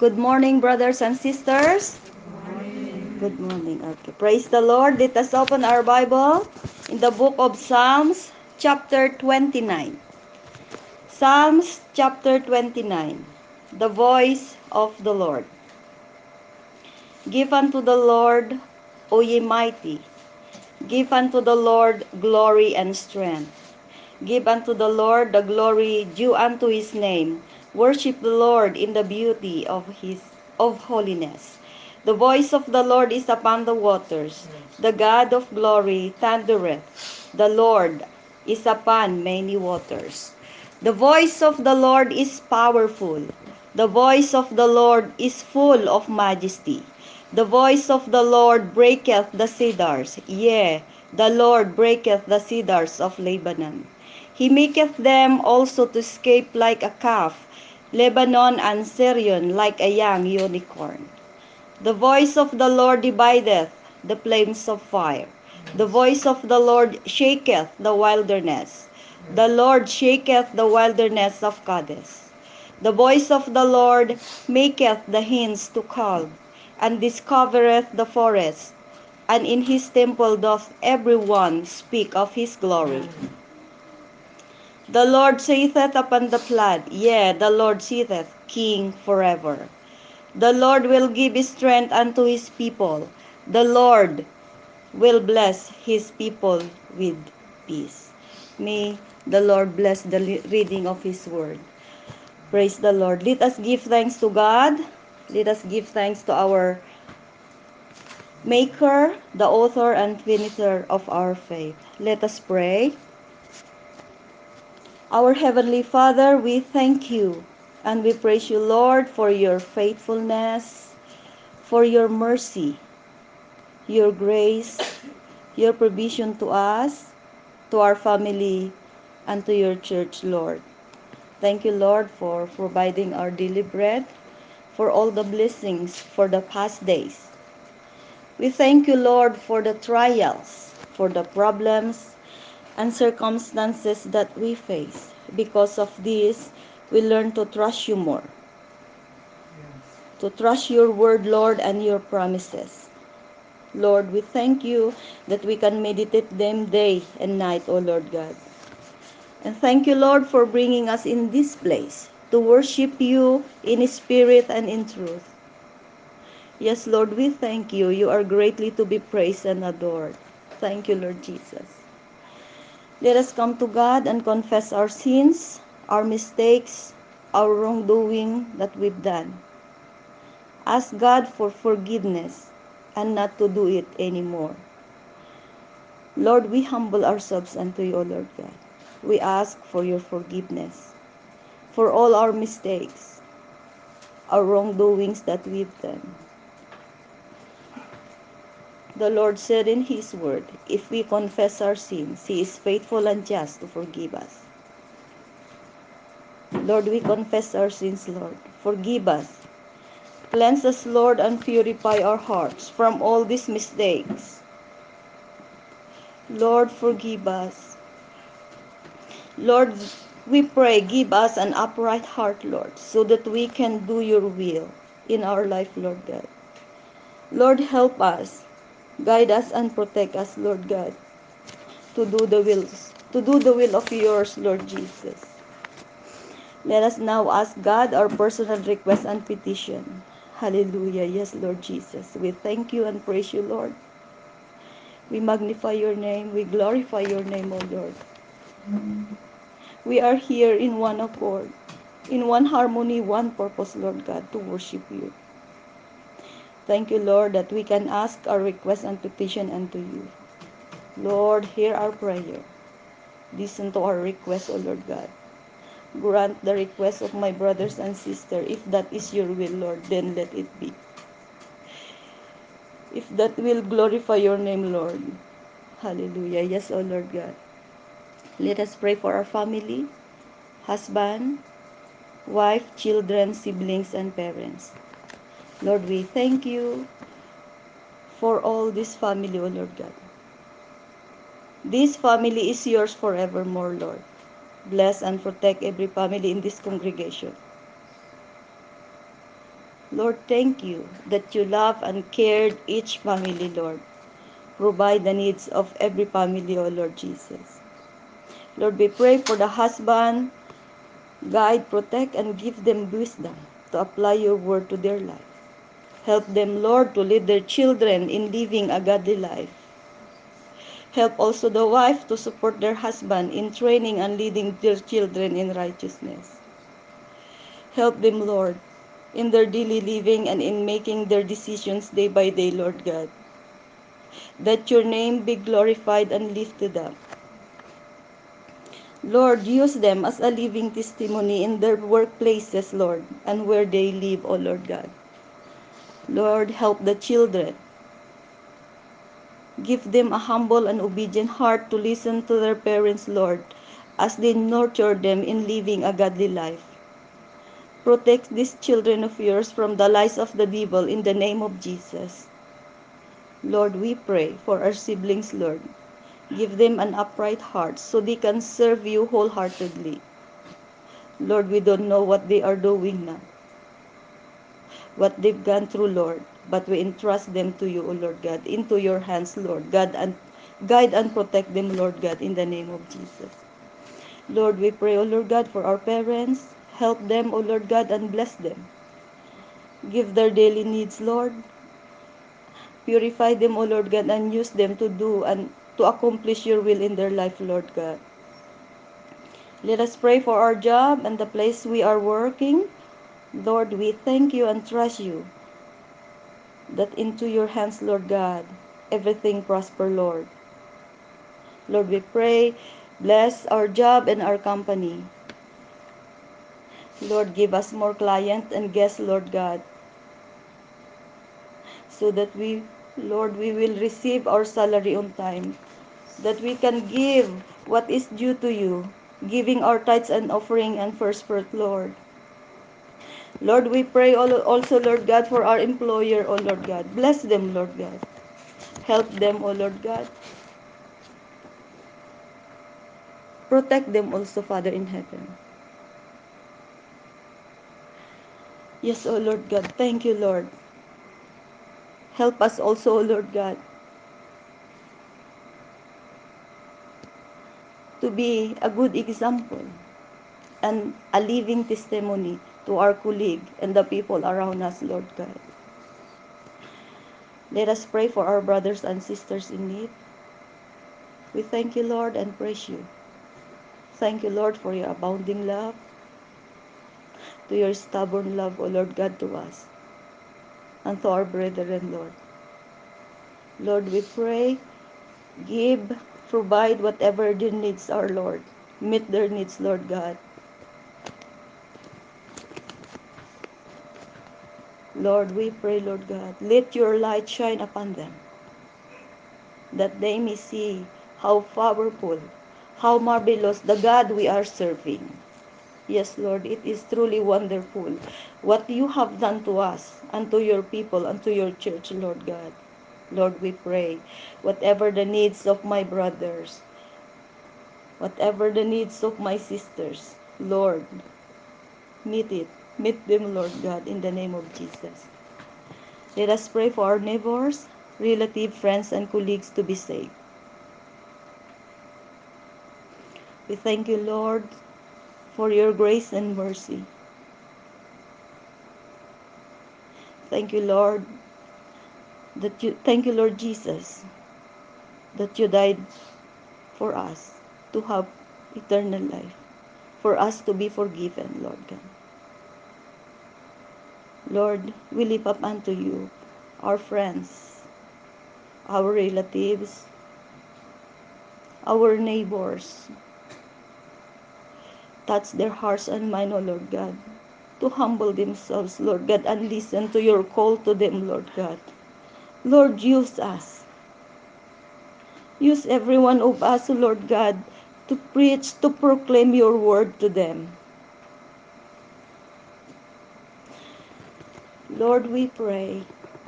Good morning, brothers and sisters. Good morning. Okay. Praise the Lord. Let us open our Bible in the book of Psalms, chapter 29. Psalms, chapter 29. The voice of the Lord. Give unto the Lord, O ye mighty. Give unto the Lord glory and strength. Give unto the Lord the glory due unto his name. Worship the Lord in the beauty of holiness. The voice of the Lord is upon the waters. The God of glory thundereth. The Lord is upon many waters. The voice of the Lord is powerful. The voice of the Lord is full of majesty. The voice of the Lord breaketh the cedars. Yea, the Lord breaketh the cedars of Lebanon. He maketh them also to escape like a calf, Lebanon and Syrian like a young unicorn. The voice of the Lord divideth the flames of fire. The voice of the Lord shaketh the wilderness. The Lord shaketh the wilderness of Kadesh. The voice of the Lord maketh the hinds to calve, and discovereth the forest. And in his temple doth every one speak of his glory. The Lord sitteth upon the flood, yea, the Lord sitteth King forever. The Lord will give strength unto his people. The Lord will bless his people with peace. May the Lord bless the reading of his word. Praise the Lord. Let us give thanks to God. Let us give thanks to our Maker, the author and finisher of our faith. Let us pray. Our Heavenly Father, we thank you and we praise you, Lord, for your faithfulness, for your mercy, your grace, your provision to us, to our family, and to your church, Lord. Thank you, Lord, for providing our daily bread, for all the blessings for the past days. We thank you, Lord, for the trials, for the problems and circumstances that we face. Because of this, we learn to trust you more, to trust your word, Lord, and your promises. Lord, we thank you that we can meditate them day and night, O Lord God. And thank you, Lord, for bringing us in this place to worship you in spirit and in truth. Yes, Lord, we thank you. You are greatly to be praised and adored. Thank you, Lord Jesus. Let us come to God and confess our sins, our mistakes, our wrongdoing that we've done. Ask God for forgiveness and not to do it anymore. Lord, we humble ourselves unto you, O Lord God. We ask for your forgiveness for all our mistakes, our wrongdoings that we've done. The Lord said in his word, if we confess our sins, he is faithful and just to forgive us. Lord, we confess our sins, Lord. Forgive us. Cleanse us, Lord, and purify our hearts from all these mistakes. Lord, forgive us. Lord, we pray, give us an upright heart, Lord, so that we can do your will in our life, Lord God. Lord, help us. Guide us and protect us, Lord God, to do the will of yours, Lord Jesus. Let us now ask God our personal request and petition. Hallelujah. Yes, Lord Jesus. We thank you and praise you, Lord. We magnify your name. We glorify your name, O Lord. We are here in one accord, in one harmony, one purpose, Lord God, to worship you. Thank you, Lord, that we can ask our request and petition unto you. Lord, hear our prayer. Listen to our request, O Lord God. Grant the request of my brothers and sisters. If that is your will, Lord, then let it be. If that will glorify your name, Lord. Hallelujah. Yes, O Lord God. Let us pray for our family, husband, wife, children, siblings, and parents. Lord, we thank you for all this family, O Lord God. This family is yours forevermore, Lord. Bless and protect every family in this congregation. Lord, thank you that you love and cared each family, Lord. Provide the needs of every family, O Lord Jesus. Lord, we pray for the husband, guide, protect, and give them wisdom to apply your word to their life. Help them, Lord, to lead their children in living a godly life. Help also the wife to support their husband in training and leading their children in righteousness. Help them, Lord, in their daily living and in making their decisions day by day, Lord God. That your name be glorified and lifted up. Lord, use them as a living testimony in their workplaces, Lord, and where they live, O Lord God. Lord, help the children. Give them a humble and obedient heart to listen to their parents, Lord, as they nurture them in living a godly life. Protect these children of yours from the lies of the devil in the name of Jesus. Lord, we pray for our siblings, Lord. Give them an upright heart so they can serve you wholeheartedly. Lord, we don't know what they are doing now, what they've gone through, Lord, but we entrust them to you, O Lord God, into your hands, Lord God, and guide and protect them, Lord God, in the name of Jesus. Lord, we pray, O Lord God, for our parents. Help them, O Lord God, and bless them. Give their daily needs, Lord. Purify them, O Lord God, and use them to do and to accomplish your will in their life, Lord God. Let us pray for our job and the place we are working. Lord, we thank you and trust you that into your hands, Lord God, everything prosper, Lord. Lord, we pray, bless our job and our company. Lord, give us more clients and guests, Lord God, so that we, Lord, we will receive our salary on time, that we can give what is due to you, giving our tithes and offering and first fruit, Lord. Lord, we pray also, Lord God, for our employer, O Lord God. Bless them, Lord God. Help them, O Lord God. Protect them also, Father in heaven. Yes, O Lord God. Thank you, Lord. Help us also, O Lord God, to be a good example and a living testimony to our colleague and the people around us, Lord God. Let us pray for our brothers and sisters in need. We thank you, Lord, and praise you. Thank you, Lord, for your abounding love, to your stubborn love, O Lord God, to us, and to our brethren, Lord. Lord, we pray, give, provide whatever their needs are, Lord. Meet their needs, Lord God. Lord, we pray, Lord God, let your light shine upon them, that they may see how powerful, how marvelous the God we are serving. Yes, Lord, it is truly wonderful what you have done to us and to your people and to your church, Lord God. Lord, we pray, whatever the needs of my brothers, whatever the needs of my sisters, Lord, meet it. Meet them, Lord God, in the name of Jesus. Let us pray for our neighbors, relatives, friends, and colleagues to be saved. We thank you, Lord, for your grace and mercy. Thank you, Lord, thank you, Lord Jesus, that you died for us to have eternal life, for us to be forgiven, Lord God. Lord, we lift up unto you our friends, our relatives, our neighbors. Touch their hearts and mind, O Lord God, to humble themselves, Lord God, and listen to your call to them, Lord God. Lord, use us. Use every one of us, Lord God, to preach, to proclaim your word to them. Lord, we pray.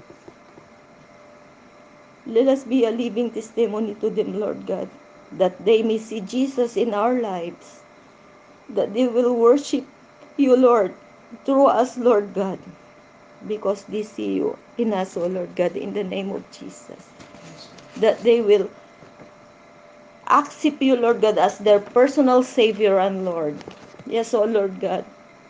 Let us be a living testimony to them, Lord God, that they may see Jesus in our lives, that they will worship you, Lord, through us, Lord God. because they see you in us, O Lord God, in the name of Jesus. That they will accept you, Lord God, as their personal Savior and Lord. Yes, O Lord God.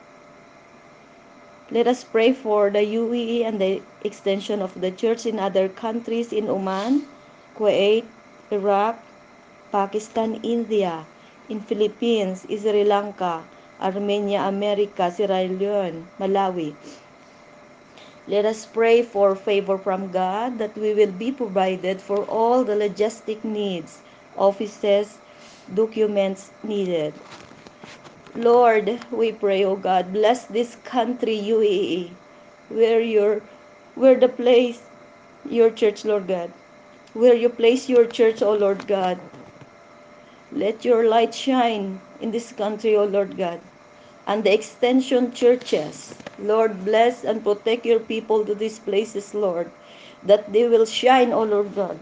Let us pray for the UAE and the extension of the church in other countries in Oman, Kuwait, Iraq, Pakistan, India, in Philippines, Sri Lanka, Armenia, America, Sierra Leone, Malawi. Let us pray for favor from God that we will be provided for all the logistic needs, offices, documents needed. Lord, we pray, O God, bless this country, UAE, where the place your church, Lord God, where you place your church, O Lord God. Let your light shine in this country, O Lord God, and the extension churches. Lord, bless and protect your people to these places, Lord, that they will shine, O Lord God.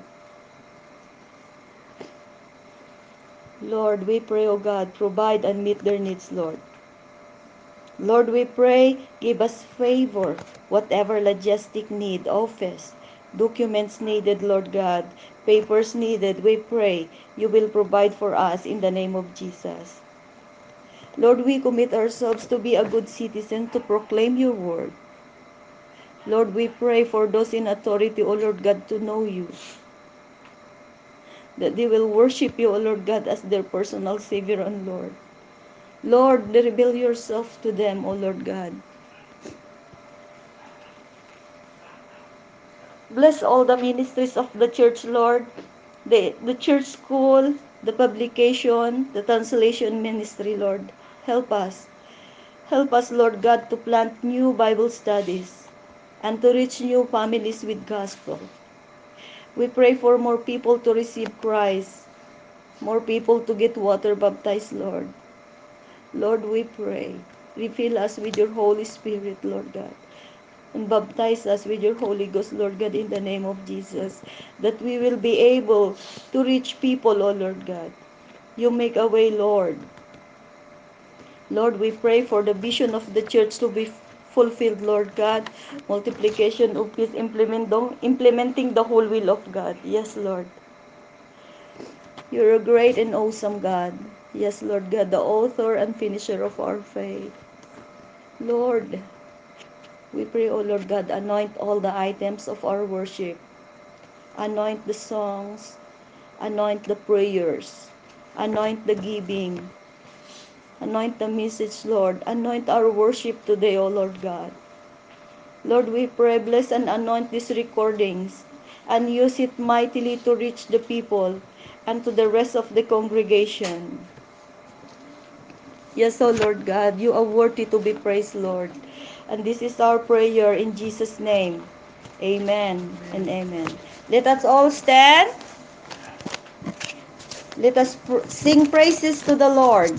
Lord, we pray, O God, provide and meet their needs, Lord. Lord, we pray, give us favor, whatever logistic need, office, documents needed, Lord God, papers needed, we pray you will provide for us in the name of Jesus. Lord, we commit ourselves to be a good citizen to proclaim your word. Lord, we pray for those in authority, O Lord God, to know you, that they will worship you, O Lord God, as their personal Savior and Lord. Lord, reveal yourself to them, O Lord God. Bless all the ministries of the church, Lord, the church school, the publication, the translation ministry, Lord. Help us. Help us, Lord God, to plant new Bible studies and to reach new families with gospel. We pray for more people to receive Christ, more people to get water baptized, Lord. Lord, we pray. Refill us with your Holy Spirit, Lord God. And baptize us with your Holy Ghost, Lord God, in the name of Jesus, that we will be able to reach people, O Lord God. You make a way, Lord. Lord, we pray for the vision of the church to be fulfilled, Lord God. Multiplication of peace, implementing the whole will of God. Yes, Lord. You're a great and awesome God. Yes, Lord God, the author and finisher of our faith. Lord, we pray, O Lord God, anoint all the items of our worship. Anoint the songs, anoint the prayers, anoint the giving, anoint the message, Lord. Anoint our worship today, O Lord God. Lord, we pray, bless and anoint these recordings and use it mightily to reach the people and to the rest of the congregation. Yes, O Lord God, you are worthy to be praised, Lord. And this is our prayer in Jesus' name. Amen and amen. Let us all stand. Let us sing praises to the Lord.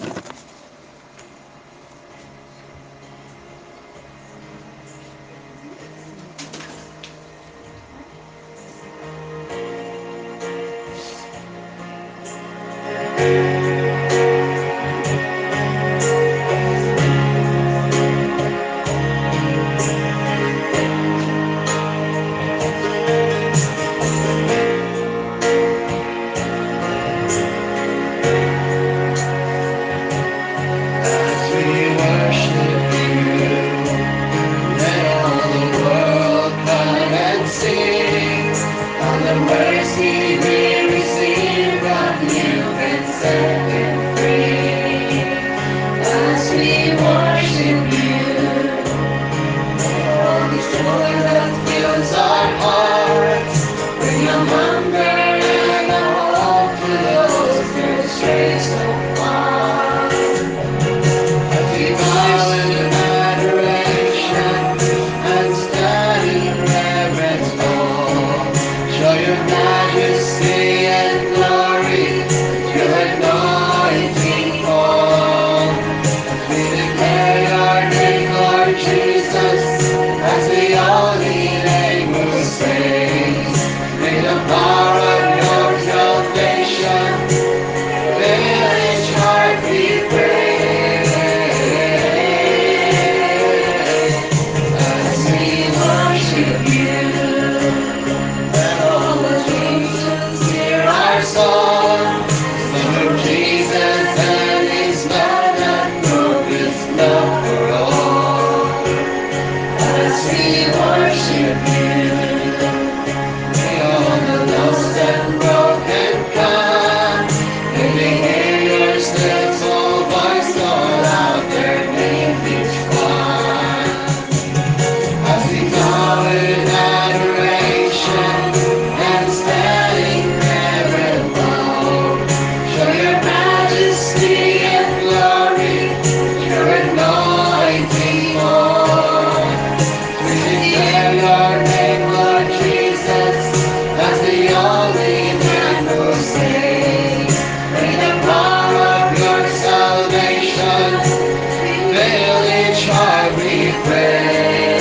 as we worship you. May all the lost and broken come. May they hear your still voice call out their name each one. As we bow in adoration and stand in parallel, show your majesty and glory, your anointing more. We declare your name, Lord Jesus, as the only man who saves. May the power of your salvation fill each heart, we pray.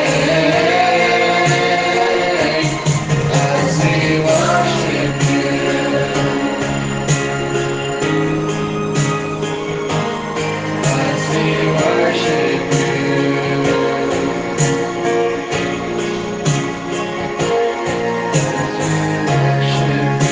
As we worship you, as we worship you, worship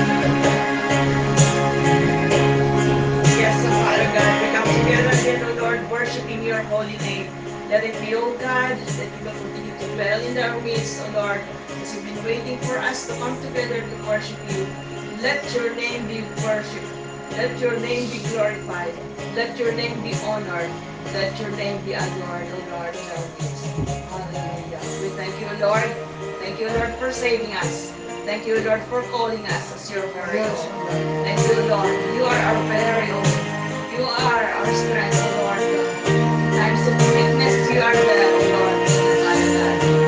Yes, so Father God, we come together again, O Lord, worshiping your holy name. Let it be, O God, that you will continue to dwell in our midst, O Lord, as you've been waiting for us to come together to worship you. Let your name be worshipped. Let your name be glorified. Let your name be honored. Let your name be adored, O Lord, in our midst. Hallelujah. We thank you, Lord. Thank you, Lord, for saving us. Thank you, Lord, for calling us as your very own. Thank you, Lord. You are our very own. You are our strength, O Lord God. In times of weakness, you are there, O Lord. Father God.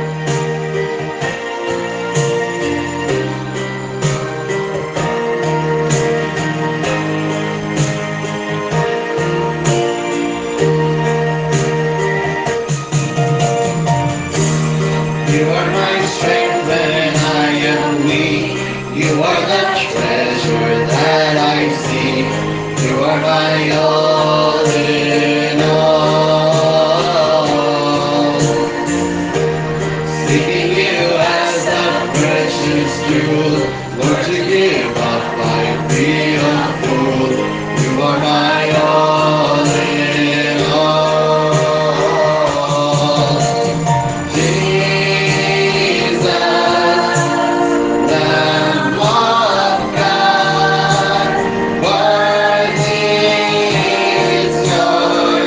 you. Are my strength when I am weak. You are the treasure that I seek. You are my all in all. Seeking you as the precious jewel, Lord, to give up my freedom full. You are my all in all. Jesus, Lamb of God, worthy is your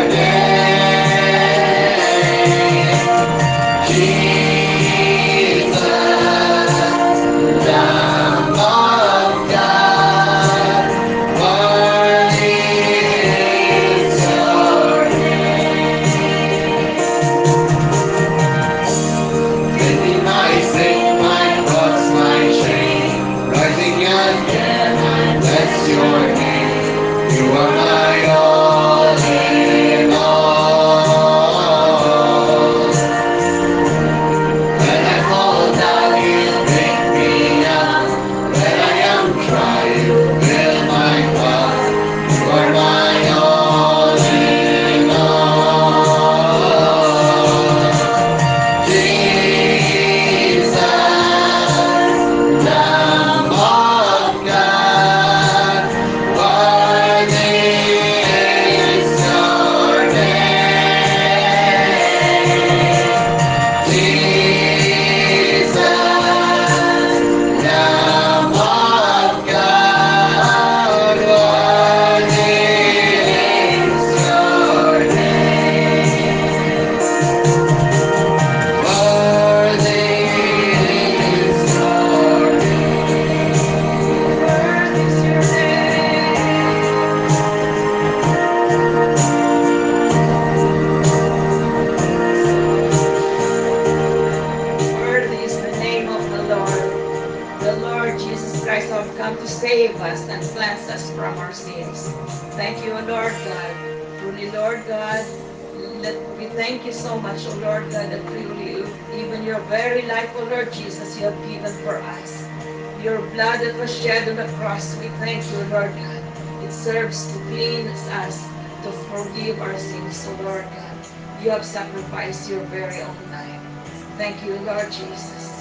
name. Jesus, Lamb of God, worthy is your name. Taking my sin, my cross, my shame, rising again, I bless your name. You are my all in all. When I fall down, you pick me up. When I am dry, you fill my cup. You are my all in all. Jesus, Lamb of God, worthy is your name. Jesus, Lamb of God, worthy is your name. Worthy is your Worthy is your name. Worthy is the name of the Lord. The Lord Jesus Christ have come to save us and cleanse us from our sins. Thank you, O Lord God. Truly, Lord God, we thank you so much, O Lord God, that truly, even your very life, O Lord Jesus, you have given for us. Your blood that was shed on the cross, we thank you, Lord God. It serves to cleanse us, to forgive our sins, O Lord God. You have sacrificed your very own life. Thank you, Lord Jesus.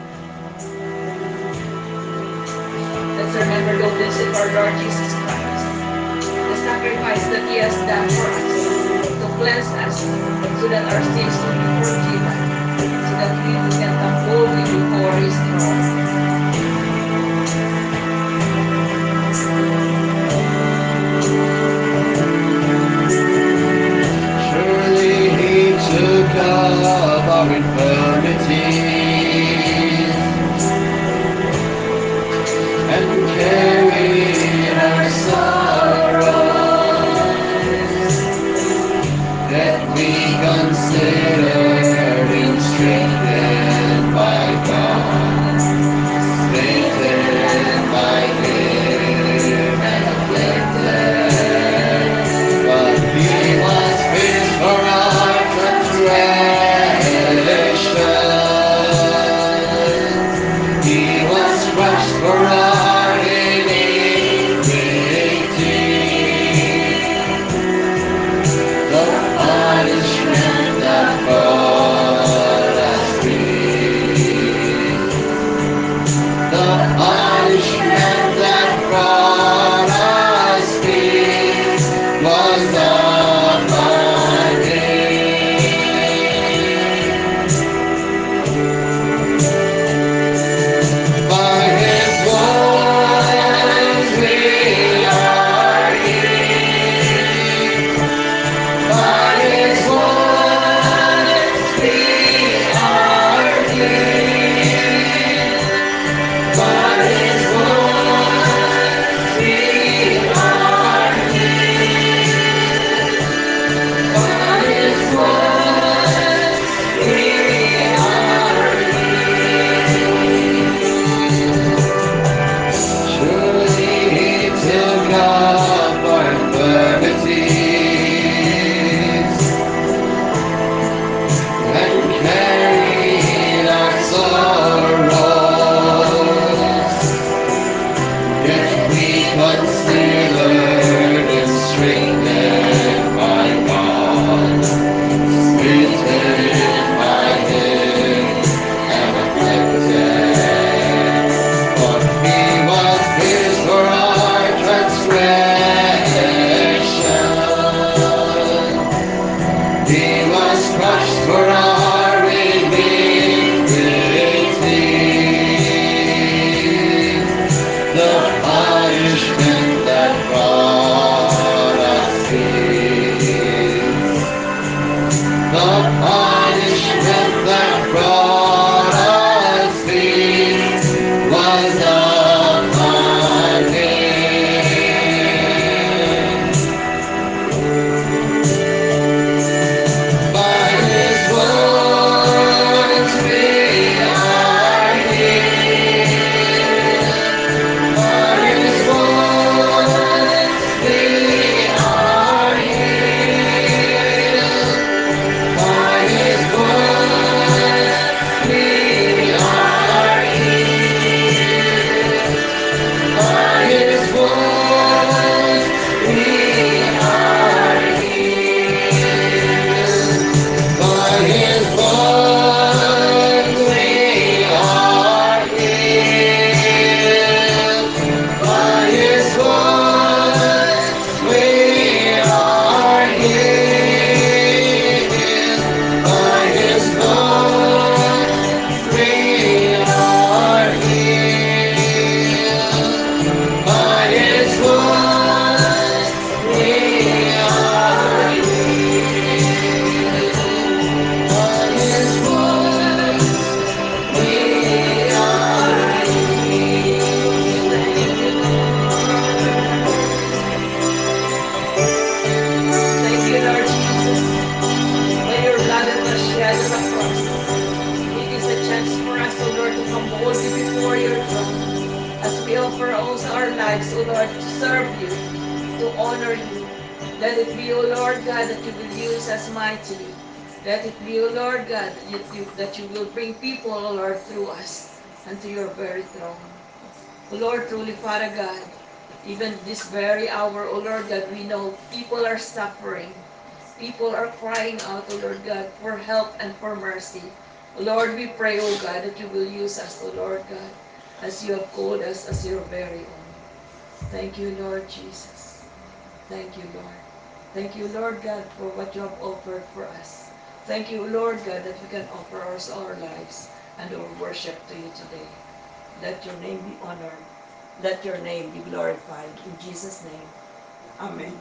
Let's remember the goodness of our Lord Jesus Christ, the sacrifice that He has done for us, to cleanse us so that our sins will be forgiven, so that we can come boldly before His throne. Surely He took up our infirmities and carried our sorrows, that we considered Him strengthened by God, strengthened by Him and afflicted. But He was pierced for our transgressions, He was crushed for our iniquity. The punishment that brought us peace, the punishment that brought us peace was upon Him. By His wounds we are healed. By His wounds we are healed. By His wounds we are healed. By His wounds we are healed. Surely He took up our infirmities and carried our sorrows, yet we considered Him strengthened by God, smitten by Him and afflicted. But He was pierced for our transgressions, He was crushed for our iniquity. The punishment that brought us peace, the punishment that brought us peace was upon Him. By His wounds we are healed. By His wounds we are healed. By His wounds we are healed. By His wounds we are healed. By His wounds we are healed. By His wounds we are healed. By His wounds we are healed. By His wounds we are healed. By His wounds we are Thank you, Lord Jesus, for your blood that was shed on the cross. It is a chance for us, O Lord, to come boldly before your throne as we offer also our lives, O Lord, to serve you, to honor you. Let it be, O Lord God, that you will use us mightily. Let it be, O Lord God, that you will bring people, O Lord, through us unto your very throne. O Lord, truly, Father God, even this very hour, O Lord God, we know people are suffering. People are crying out, O Lord God, for help and for mercy. O Lord, we pray, O God, that you will use us, O Lord God, as you have called us as your very own. Thank you, Lord Jesus. Thank you, Lord. Thank you, Lord God, for what you have offered for us. Thank you, Lord God, that we can offer our lives and our worship to you today. Let your name be honored. Let your name be glorified. In Jesus' name, amen.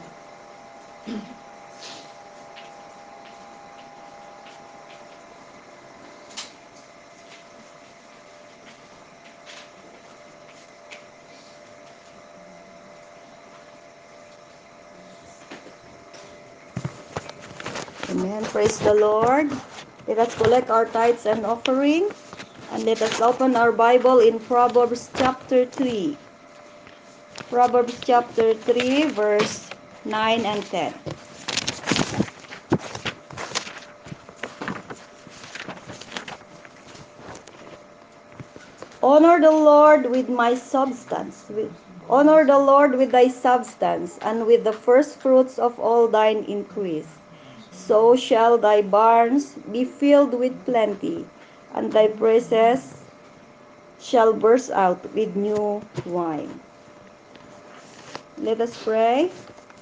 Amen. Praise the Lord. Let us collect our tithes and offering. And let us open our Bible in Proverbs chapter 3. Proverbs chapter 3, verse 9 and 10. Honor the Lord with my substance. Honor the Lord with thy substance, and with the first fruits of all thine increase. So shall thy barns be filled with plenty, and thy presses shall burst out with new wine. Let us pray.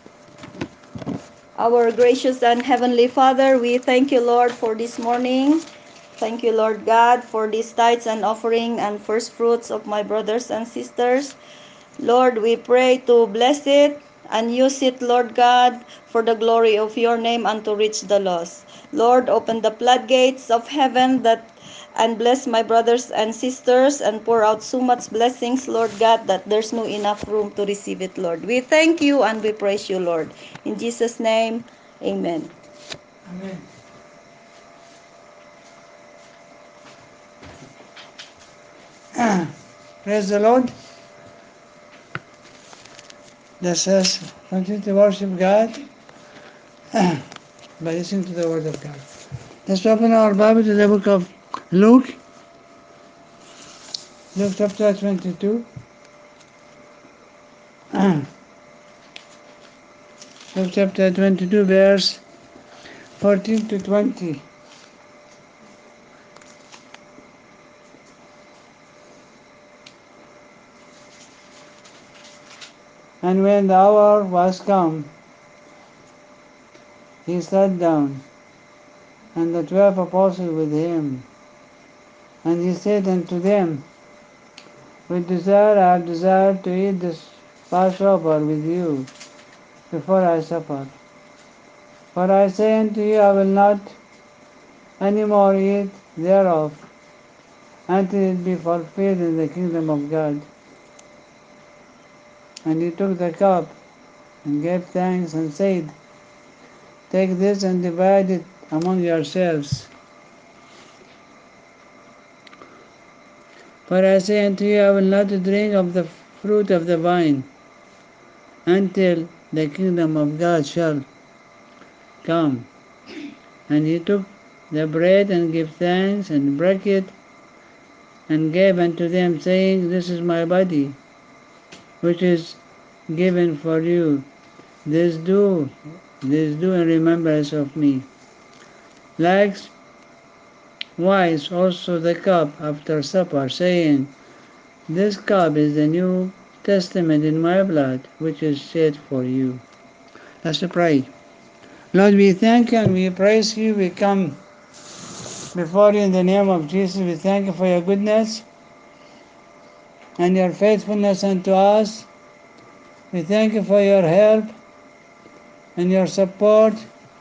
Our gracious and heavenly Father, we thank you, Lord, for this morning. Thank you, Lord God, for these tithes and offering and first fruits of my brothers and sisters. Lord, we pray to bless it and use it, Lord God, for the glory of your name and to reach the lost. Lord, open the floodgates of heaven and bless my brothers and sisters and pour out so much blessings, Lord God, that there's no enough room to receive it, Lord. We thank you and we praise you, Lord. In Jesus' name, amen. Amen. Praise the Lord. Let us continue to worship God by listening to the Word of God. Let's open our Bible to the book of Luke, Luke chapter 22. Luke chapter 22, verse 14 to 20. And when the hour was come, he sat down, and the 12 apostles with him. And he said unto them, I have desired to eat this Passover with you before I suffer. For I say unto you, I will not any more eat thereof until it be fulfilled in the kingdom of God. And he took the cup and gave thanks and said, Take this and divide it among yourselves. For I say unto you, I will not drink of the fruit of the vine until the kingdom of God shall come. And he took the bread and gave thanks and broke it and gave unto them, saying, This is my body, which is given for you. This do in remembrance of me. Likewise also the cup after supper, saying, This cup is the New Testament in my blood, which is shed for you. Let's pray. Lord, we thank you and we praise you. We come before you in the name of Jesus. We thank you for your goodness and your faithfulness unto us. We thank you for your help and your support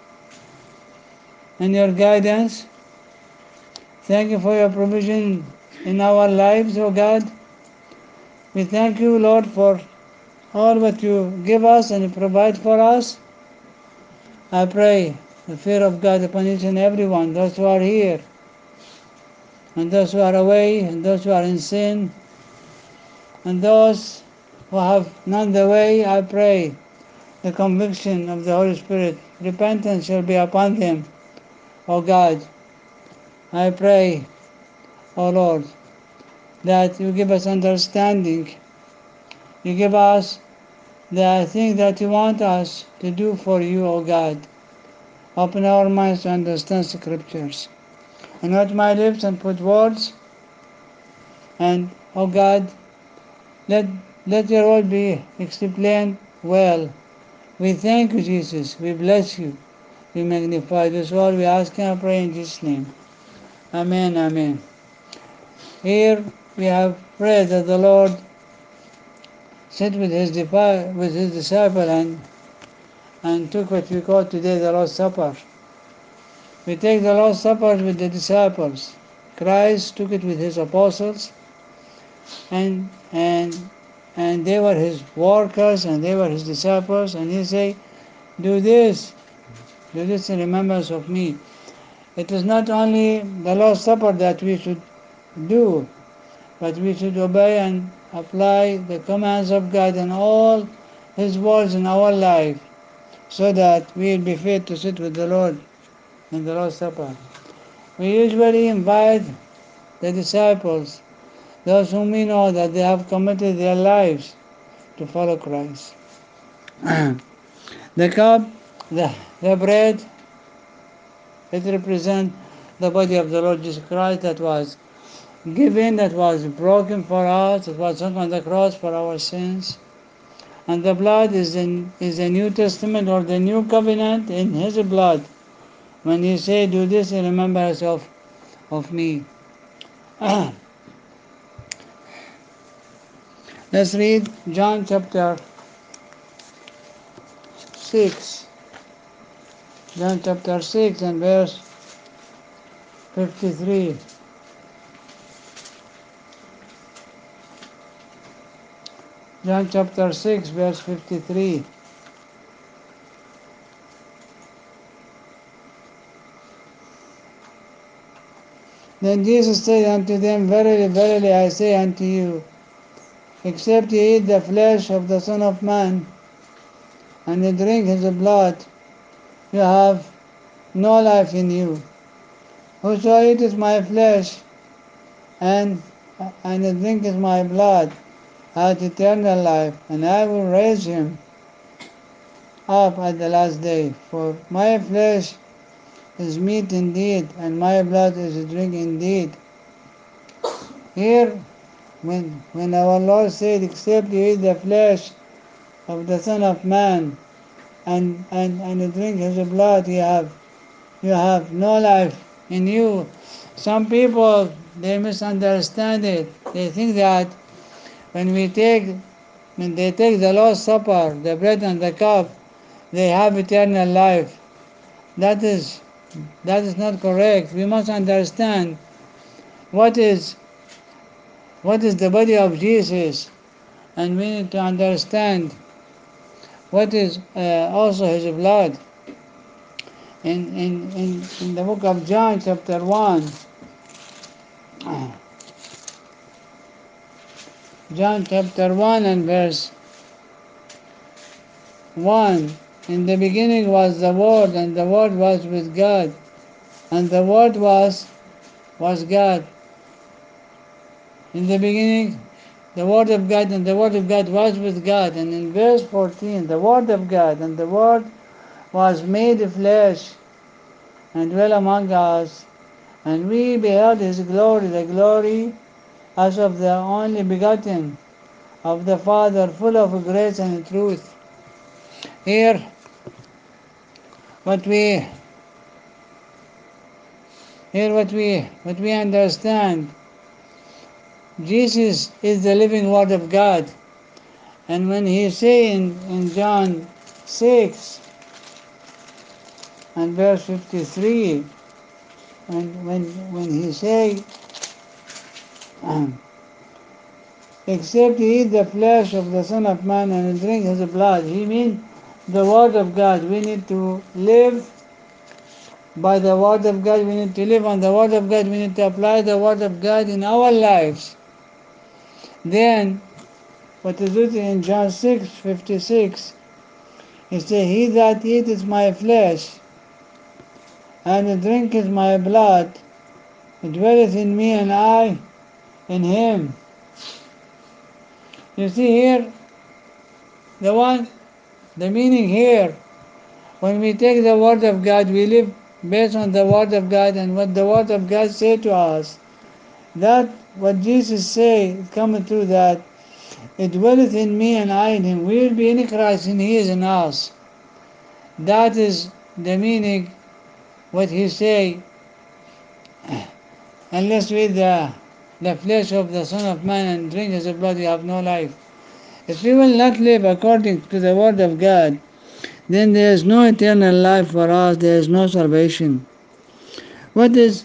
and your guidance. Thank you for your provision in our lives, O God. We thank you, Lord, for all what you give us and provide for us. I pray the fear of God upon each and every one, those who are here, and those who are away, and those who are in sin, and those who have none the way. I pray the conviction of the Holy Spirit, repentance shall be upon them, O God. I pray, O Lord, that you give us understanding. You give us the thing that you want us to do for you, O God. Open our minds to understand Scriptures. Anoint my lips and put words. And, O God, let your word be explained well We thank you, Jesus. We bless you. We magnify this all. We ask and pray in Jesus' name. Amen. Amen. Here we have prayed that the Lord sat with his disciple and took what we call today the Lord's Supper. We take the Lord's Supper with the disciples. Christ took it with his apostles, and and and they were his workers and they were his disciples, and he said, do this in remembrance of me. It is not only the Lord's Supper that we should do, but we should obey and apply the commands of God and all his words in our life, so that we will be fit to sit with the Lord in the Lord's Supper. We usually invite the disciples, those whom we know that they have committed their lives to follow Christ. The cup, the bread, it represents the body of the Lord Jesus Christ that was given, that was broken for us, that was hung on the cross for our sins. And the blood is the New Testament or the New Covenant in his blood. When he said, do this in remembrance of me. Let's read John chapter 6. John chapter 6 and verse 53. John chapter 6 verse 53. Then Jesus said unto them, verily, verily, I say unto you, except ye eat the flesh of the Son of Man, and you drink his blood, you have no life in you. Whoso eateth my flesh, and drinketh my blood, hath eternal life, and I will raise him up at the last day. For my flesh is meat indeed, and my blood is drink indeed. Here, when our Lord said, except you eat the flesh of the Son of Man, and drink his blood, you have no life in you. Some people, they misunderstand it. They think that when they take the Lord's Supper, the bread and the cup, they have eternal life. That is not correct. We must understand what is the body of Jesus, and we need to understand what is also his blood. In the book of John chapter 1, John chapter 1 and verse 1, in the beginning was the Word, and the Word was with God, and the Word was God. In the beginning, the Word of God, and the Word of God was with God. And in verse 14, the Word of God, and the Word was made flesh, and dwelt among us, and we beheld his glory, the glory as of the only begotten of the Father, full of grace and truth. Here, what we understand, Jesus is the living Word of God. And when he say in John 6 and verse 53, and when he say, except ye eat the flesh of the Son of Man and drink his blood, he means the Word of God. We need to live by the Word of God. We need to live on the Word of God. We need to apply the Word of God in our lives. Then, what is written in John 6:56, he says, he that eateth my flesh and drinketh my blood dwelleth in me, and I in him. You see here, the meaning here, when we take the Word of God, we live based on the Word of God and what the Word of God say to us. That what Jesus say is coming through, that it dwelleth in me and I in him. We will be in Christ and he is in us. That is the meaning what he say, unless with the flesh of the Son of Man and drink his blood you have no life. If we will not live according to the word of God, then there is no eternal life for us, there is no salvation. What is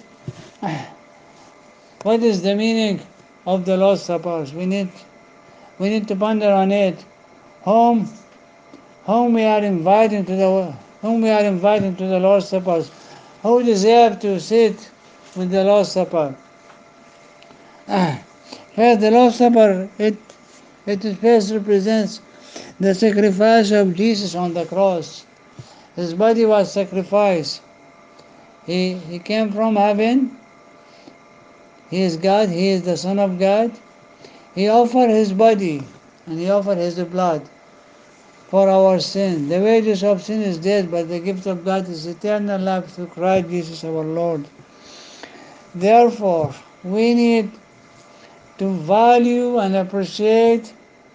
the meaning of the Lord's Supper? We need to ponder on it. Whom we are inviting to the Lord's Supper? Who deserve to sit with the Lord's Supper? First, the Lord's Supper, it first represents the sacrifice of Jesus on the cross. His body was sacrificed. He came from heaven. He is God. He is the Son of God. He offered his body and he offered his blood for our sin. The wages of sin is death, but the gift of God is eternal life through Christ Jesus our Lord. Therefore, we need to value and appreciate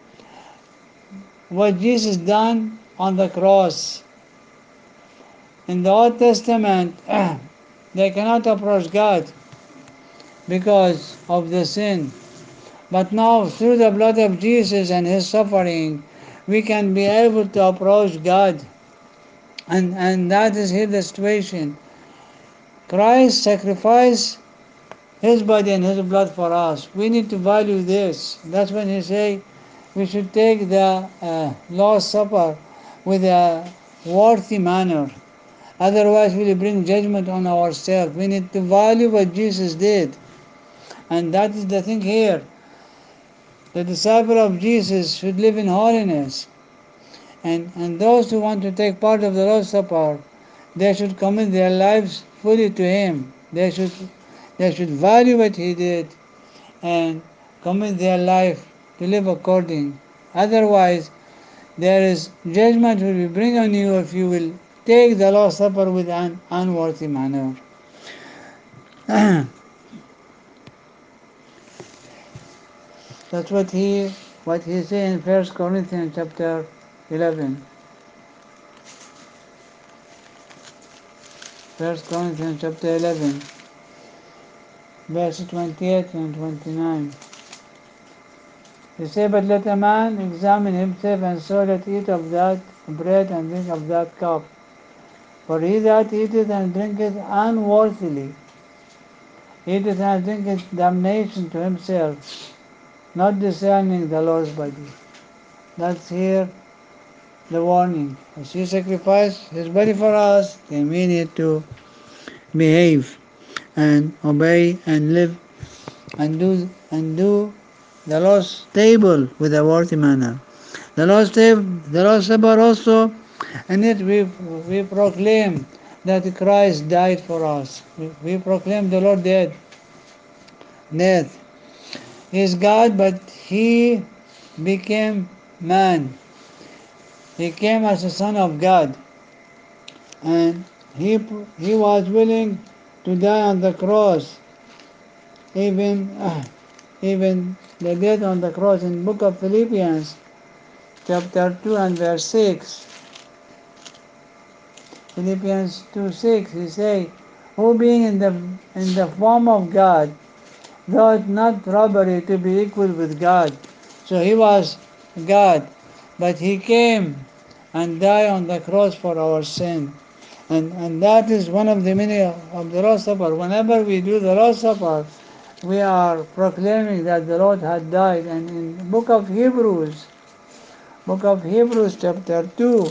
what Jesus done on the cross. In the Old Testament, they cannot approach God because of the sin. But now, through the blood of Jesus and his suffering, we can be able to approach God. And that is here the situation. Christ sacrificed his body and his blood for us. We need to value this. That's when he say we should take the Lord's Supper with a worthy manner. Otherwise, we will bring judgment on ourselves. We need to value what Jesus did. And that is the thing here. The disciple of Jesus should live in holiness. And those who want to take part of the Lord's Supper, they should commit their lives fully to Him. They should value what He did and commit their life to live according. Otherwise, there is judgment will be bring on you if you will take the Lord's Supper with an unworthy manner. That's what he say in 1 Corinthians chapter 11. 1 Corinthians chapter 11, verses 28 and 29. He say, but let a man examine himself, and so let eat of that bread and drink of that cup. For he that eateth and drinketh unworthily eateth and drinketh damnation to himself, not discerning the Lord's body. That's here the warning. As he sacrificed his body for us, then we need to behave and obey and live and do the Lord's table with a worthy manner. The Lord's Supper also, in it we proclaim that Christ died for us. We proclaim the Lord dead. He is God, but He became man. He came as a Son of God, and He was willing to die on the cross, even the death on the cross. In the book of Philippians, chapter 2 and verse 6, Philippians 2:6, he say, who being in the form of God, thought not robbery to be equal with God. So he was God, but he came and died on the cross for our sin. And that is one of the meaning of the Lord's Supper. Whenever we do the Lord's Supper, we are proclaiming that the Lord had died. And in the book of Hebrews chapter 2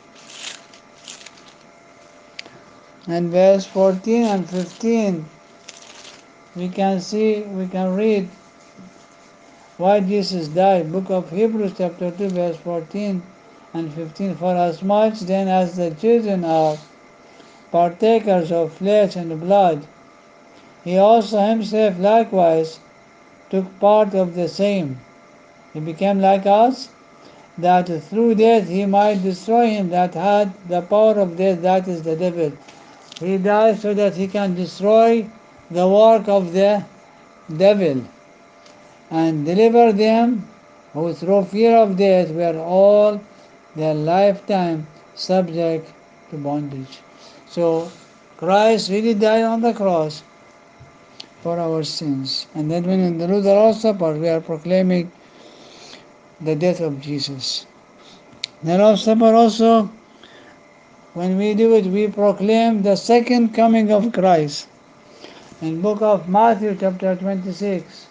and verse 14 and 15, we can read why Jesus died. Book of Hebrews chapter 2 verse 14 and 15. For as much then as the children are partakers of flesh and blood, he also himself likewise took part of the same. He became like us, that through death he might destroy him that had the power of death, that is the devil. He died so that he can destroy the work of the devil and deliver them who through fear of death were all their lifetime subject to bondage. So Christ really died on the cross for our sins. And then when in the Lord's Supper we are proclaiming the death of Jesus. The Lord's Supper also, when we do it, we proclaim the second coming of Christ. In book of Matthew chapter 26,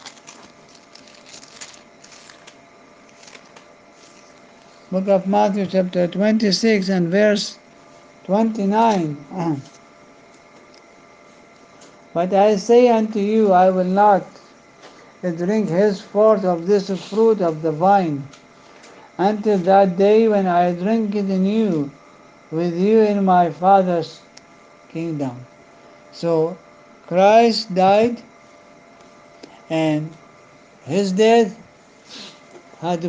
book of Matthew chapter 26 and verse 29. But I say unto you, I will not drink henceforth of this fruit of the vine until that day when I drink it anew with you in my Father's kingdom. So Christ died, and his death had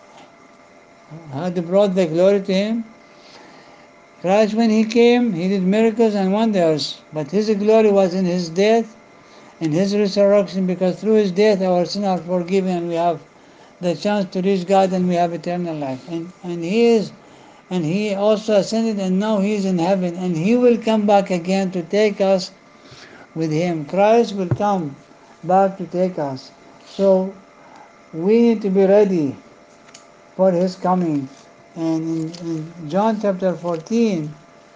brought the glory to him. Christ, when he came, he did miracles and wonders, but his glory was in his death and his resurrection, because through his death our sins are forgiven and we have the chance to reach God and we have eternal life. And he also ascended, and now he is in heaven, and he will come back again to take us with him. Christ will come back to take us. So we need to be ready for his coming. And in John chapter 14,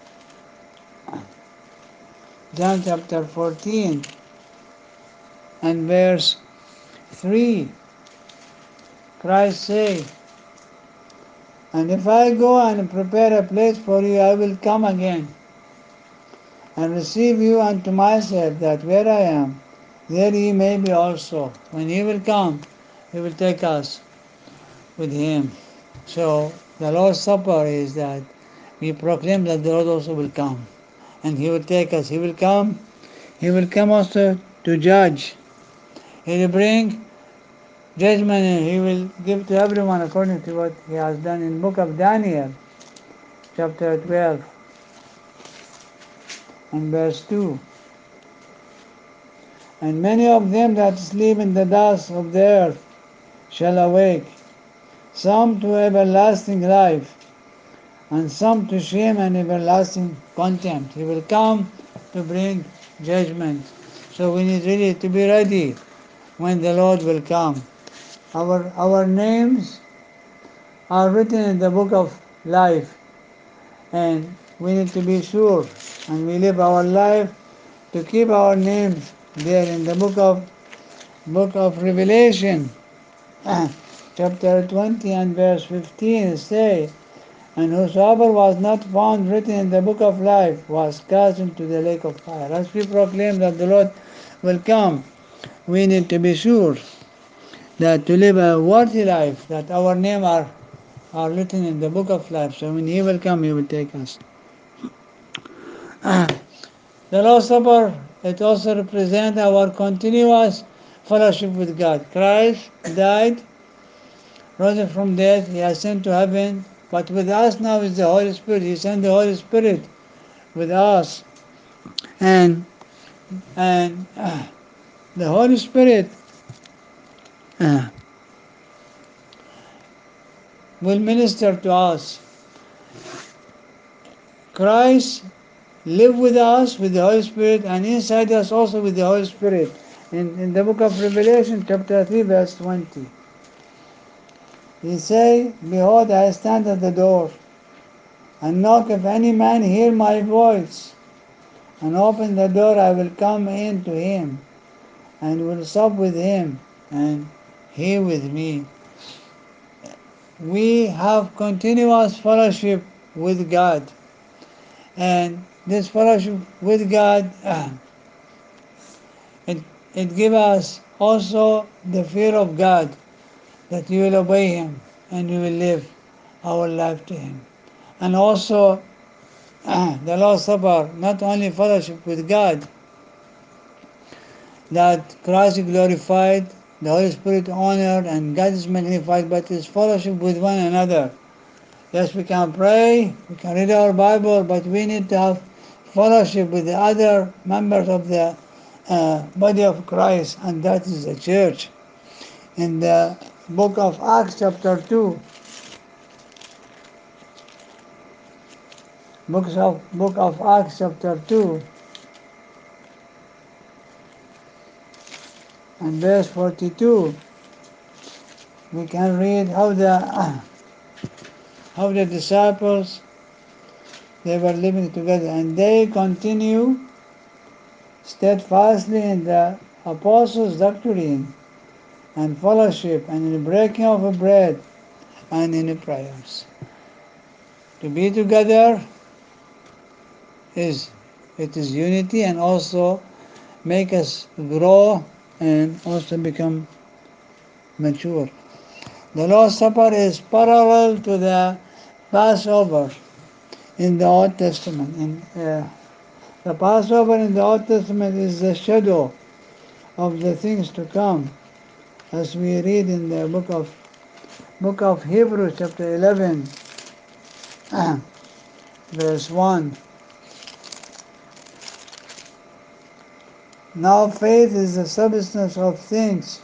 and verse 3, Christ say, and if I go and prepare a place for you, I will come again and receive you unto myself, that where I am, there ye may be also. When he will come, he will take us with him. So the Lord's Supper is that we proclaim that the Lord also will come, and he will take us. He will come also to judge. He will bring judgment, and he will give to everyone according to what he has done. In the book of Daniel, chapter 12 and verse 2. And many of them that sleep in the dust of the earth shall awake, some to everlasting life, and some to shame and everlasting contempt. He will come to bring judgment. So we need really to be ready when the Lord will come. Our names are written in the book of life, and we need to be sure, and we live our life to keep our names there in the book of Revelation, chapter 20 and verse 15 say, and whosoever was not found written in the book of life was cast into the lake of fire. As we proclaim that the Lord will come, we need to be sure that to live a worthy life, that our name are written in the book of life. So when he will come, he will take us. The Lord's Supper, it also represents our continuous fellowship with God. Christ died, rose from death, he ascended to heaven, but with us now is the Holy Spirit. He sent the Holy Spirit with us, and the Holy Spirit uh, will minister to us. Christ live with us with the Holy Spirit, and inside us also with the Holy Spirit. In the book of Revelation, chapter 3, verse 20, he say, behold, I stand at the door and knock. If any man hear my voice and open the door, I will come in to him and will sup with him and he with me. We have continuous fellowship with God, and this fellowship with God, it, it gives us also the fear of God, that you will obey him and you will live our life to him. And also the Lord's Supper, not only fellowship with God, that Christ is glorified, the Holy Spirit honored, and God is magnified, but it's fellowship with one another. Yes, we can pray, we can read our Bible, but we need to have fellowship with the other members of the body of Christ, and that is the church. In the book of Acts chapter 2, Book of Acts chapter 2 and verse 42, we can read how the disciples, they were living together, and they continue steadfastly in the apostles' doctrine and fellowship and in the breaking of bread and in the prayers. To be together is unity, and also make us grow and also become mature. The Lord's Supper is parallel to the Passover in the Old Testament. The Passover in the Old Testament is the shadow of the things to come, as we read in the book of Hebrews chapter 11 verse 1. Now faith is the substance of things.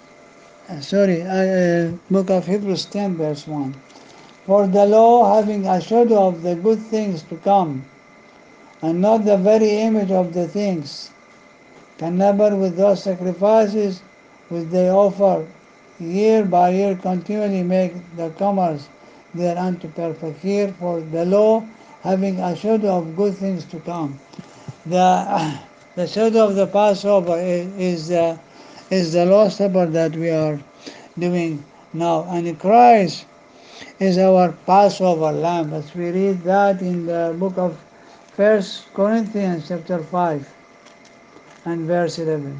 Book of Hebrews 10 verse 1. For the law, having a shadow of the good things to come, and not the very image of the things, can never with those sacrifices which they offer year by year continually make the comers thereunto perfect. Here, for the law, having a shadow of good things to come. The shadow of the Passover is the Lord's Supper that we are doing now, and Christ is our Passover lamb, as we read that in the book of 1 Corinthians chapter 5 and verse 11.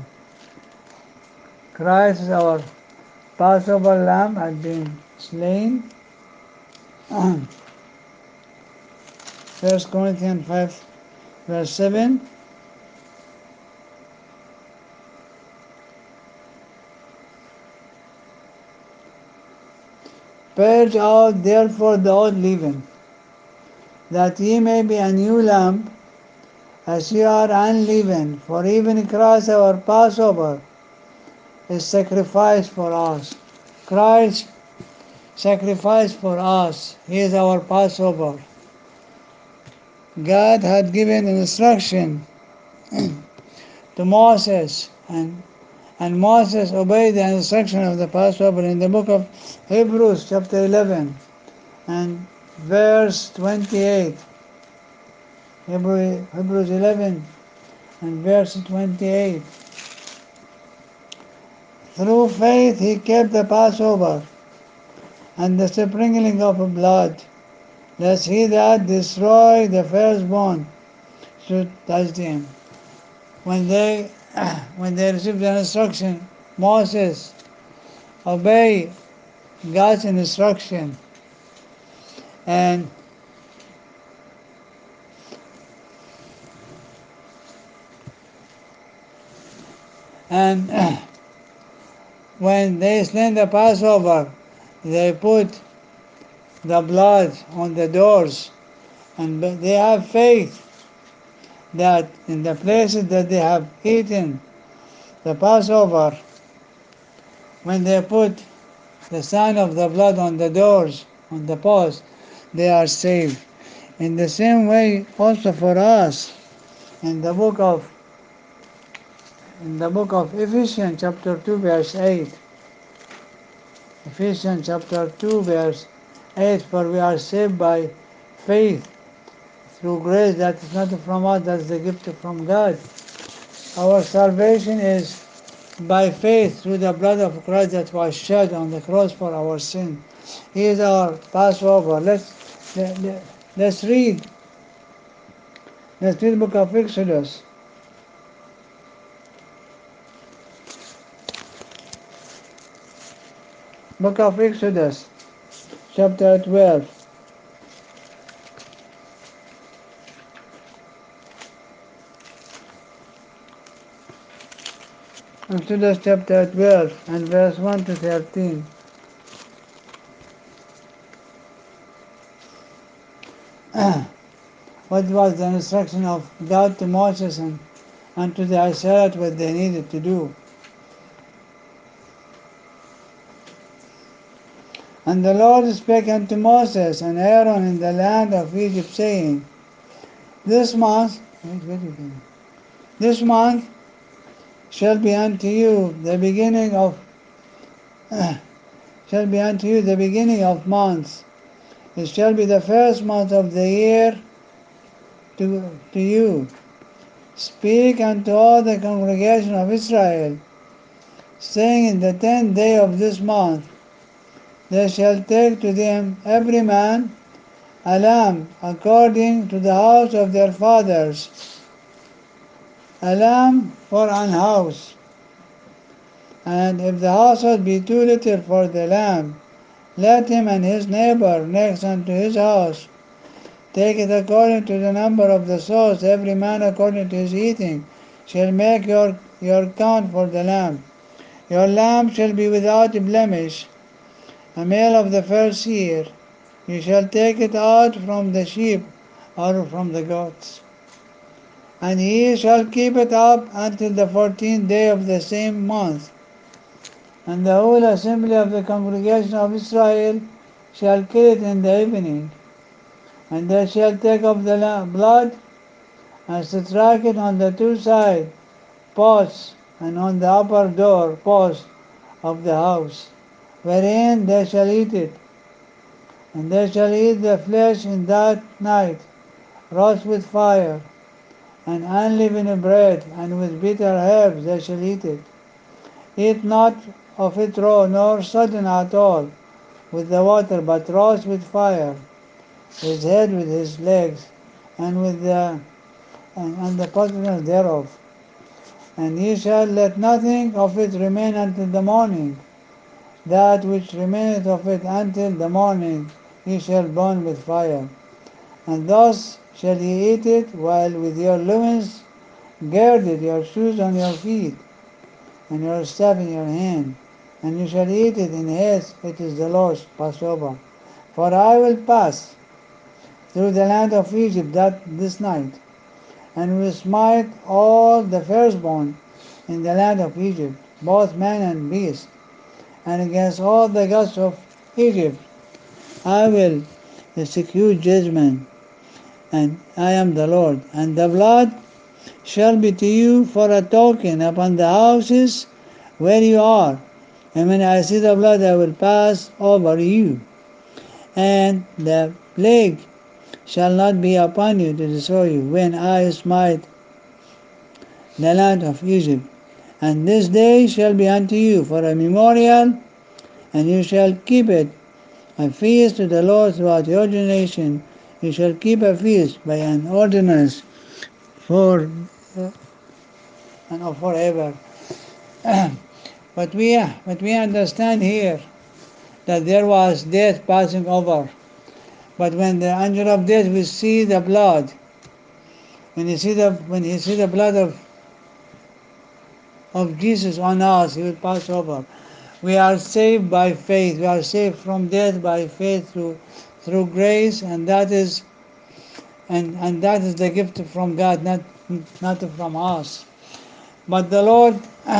Christ is our Passover lamb, had been slain. 1 Corinthians 5 verse 7. Purge out therefore the old leaven, that ye may be a new lamb, as ye are unleavened. For even Christ our Passover is sacrificed for us. Christ sacrificed for us. He is our Passover. God had given instruction to Moses, and Moses obeyed the instruction of the Passover in the book of Hebrews chapter 11 and verse 28. Hebrews 11 and verse 28. Through faith he kept the Passover and the sprinkling of blood, lest he that destroy the firstborn should touch him. When they received the instruction, Moses obeyed God's instruction, and when they slain the Passover, they put the blood on the doors, and they have faith that in the places that they have eaten the Passover, when they put the sign of the blood on the doors, on the post, they are saved. In the same way, also for us, in the book of Ephesians chapter 2 verse 8. Ephesians chapter 2 verse 8, for we are saved by faith through grace, that is not from us, that is the gift from God. Our salvation is by faith through the blood of Christ that was shed on the cross for our sin. He is our Passover. Let's read the book of Exodus. Book of Exodus, chapter 12. Exodus chapter 12 and verse 1 to 13. What was the instruction of God to Moses and to the Israelites, what they needed to do? And the Lord spake unto Moses and Aaron in the land of Egypt, saying, This month, this month shall be unto you the beginning of shall be unto you the beginning of months. It shall be the first month of the year to you. Speak unto all the congregation of Israel, saying, in the 10th day of this month they shall take to them every man a lamb according to the house of their fathers, a lamb for an house. And if the household be too little for the lamb, let him and his neighbor next unto his house take it according to the number of the souls, every man according to his eating shall make your count for the lamb. Your lamb shall be without blemish, a male of the first year. You shall take it out from the sheep or from the goats. And ye shall keep it up until the 14th day of the same month. And the whole assembly of the congregation of Israel shall kill it in the evening. And they shall take of the blood and strike it on the two side posts and on the upper door post of the house, wherein they shall eat it. And they shall eat the flesh in that night, roast with fire, and unleavened bread, and with bitter herbs they shall eat it. Eat not of it raw, nor sodden at all with the water, but roast with fire, his head with his legs, and with the partners thereof. And ye shall let nothing of it remain until the morning. That which remaineth of it until the morning ye shall burn with fire. And thus shall ye eat it, while with your loins girded, your shoes on your feet, and your staff in your hand. And you shall eat it in haste. It is the Lord's Passover. For I will pass through the land of Egypt this night, and will smite all the firstborn in the land of Egypt, both man and beast. And against all the gods of Egypt I will execute judgment, and I am the Lord. And the blood shall be to you for a token upon the houses where you are. And when I see the blood, I will pass over you, and the plague shall not be upon you to destroy you when I smite the land of Egypt. And this day shall be unto you for a memorial, and you shall keep it a feast to the Lord throughout your generation. You shall keep a feast by an ordinance for and forever. but we understand here that there was death passing over. But when the angel of death will see the blood, when he see the blood of Jesus on us, he will pass over. We are saved by faith. We are saved from death by faith through grace, and that is the gift from God, not from us. But the Lord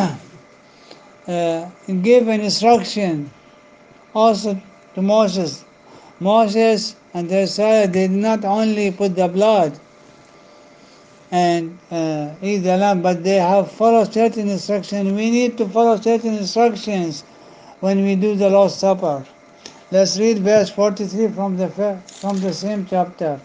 gave an instruction also to Moses. Moses and Israel did not only put the blood and eat the lamb, but they have followed certain instructions. We need to follow certain instructions when we do the Lord's Supper. Let's read verse 43 from the same chapter.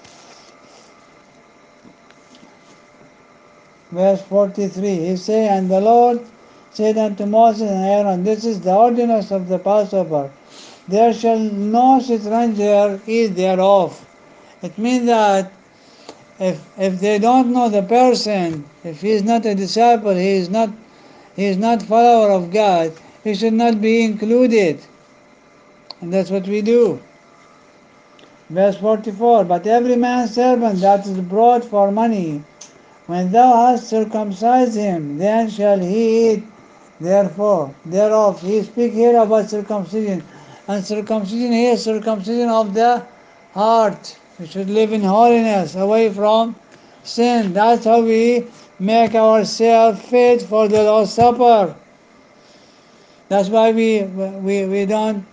Verse 43, he said, And the Lord said unto Moses and Aaron, This is the ordinance of the Passover. There shall no stranger eat thereof. It means that if they don't know the person, if he is not a disciple, he is not follower of God, he should not be included. And that's what we do. Verse 44, But every man's servant that is brought for money, when thou hast circumcised him, then shall he eat thereof. He speaks here about circumcision. And circumcision here is circumcision of the heart. We should live in holiness, away from sin. That's how we make ourselves fit for the Lord's Supper. That's why we don't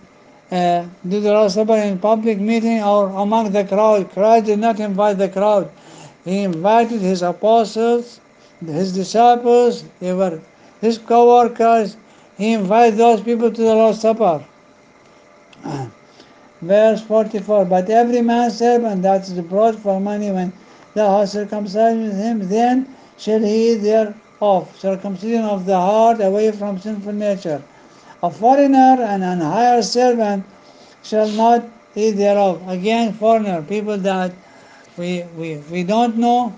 do the Lord's Supper in public meeting or among the crowd. Christ did not invite the crowd. He invited his apostles, his disciples, they were his co-workers. He invited those people to the Lord's Supper. Verse 44, but every man's servant that is brought for money when thou hast circumcised him, then shall he eat thereof, circumcision of the heart away from sinful nature. A foreigner and an hired servant shall not eat thereof. Again, foreigner, people that we don't know,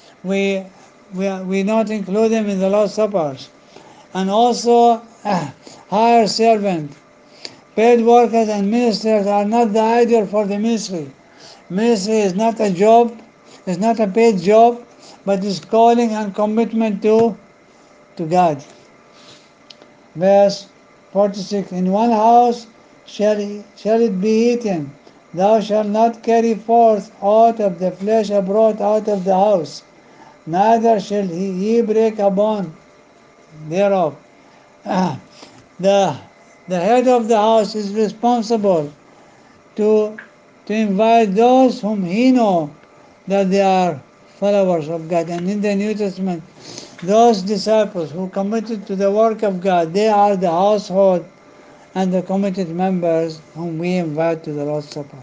we don't include them in the Lord's Suppers. And also, hired servant. Paid workers and ministers are not the ideal for the ministry. Ministry is not a job, it's not a paid job, but it's calling and commitment to God. Verse 46, in one house shall it be eaten. Thou shalt not carry forth out of the flesh abroad out of the house, neither shall ye break a bone thereof. The, the head of the house is responsible to, to invite those whom he know that they are followers of God. And in the New Testament, those disciples who committed to the work of God, they are the household and the committed members whom we invite to the Lord's Supper.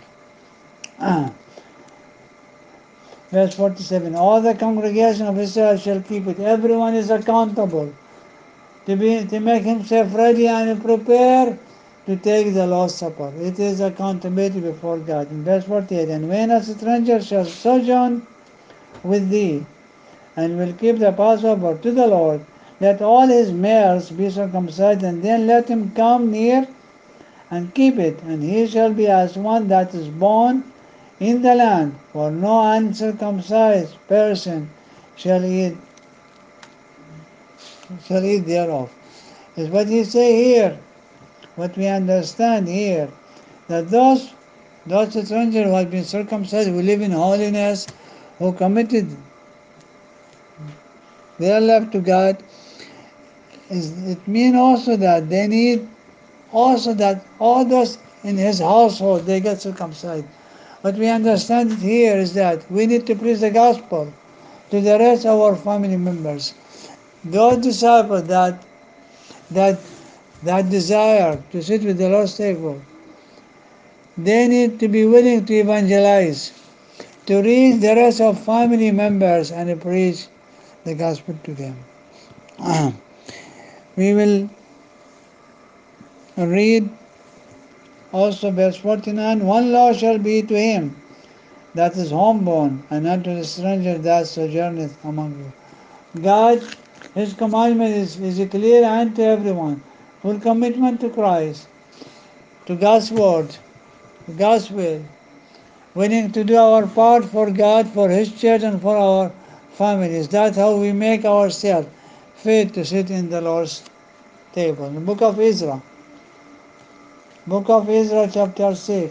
Verse 47, all the congregation of Israel shall keep it. Everyone is accountable to make himself ready and prepare to take the Lord's Supper. It is accountability before God. In verse 48, and when a stranger shall sojourn with thee, and will keep the Passover to the Lord, let all his males be circumcised, and then let him come near and keep it, and he shall be as one that is born in the land, for no uncircumcised person shall eat thereof. Is what he say here, what we understand here, that those strangers who have been circumcised, who live in holiness, who committed their life to God, it means also that they need also that all those in his household they get circumcised. What we understand here is that we need to preach the gospel to the rest of our family members. Those disciples that that desire to sit with the Lord's table, they need to be willing to evangelize, to reach the rest of family members and preach the gospel to them. We will read also verse 49, one law shall be to him that is homeborn, and unto the stranger that sojourneth among you. God, his commandment is clear and to everyone. Full commitment to Christ, to God's word, to God's will, willing to do our part for God, for his church, and for our families. That's how we make ourselves fit to sit in the Lord's table. The book of Ezra. Book of Ezra chapter 6.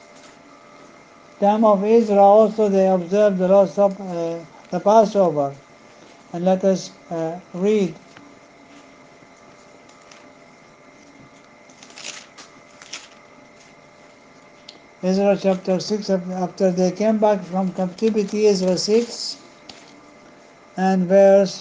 Time of Ezra also they observed the Lord's Supper, the Passover. And let us read Ezra chapter 6. After they came back from captivity, Ezra 6 and verse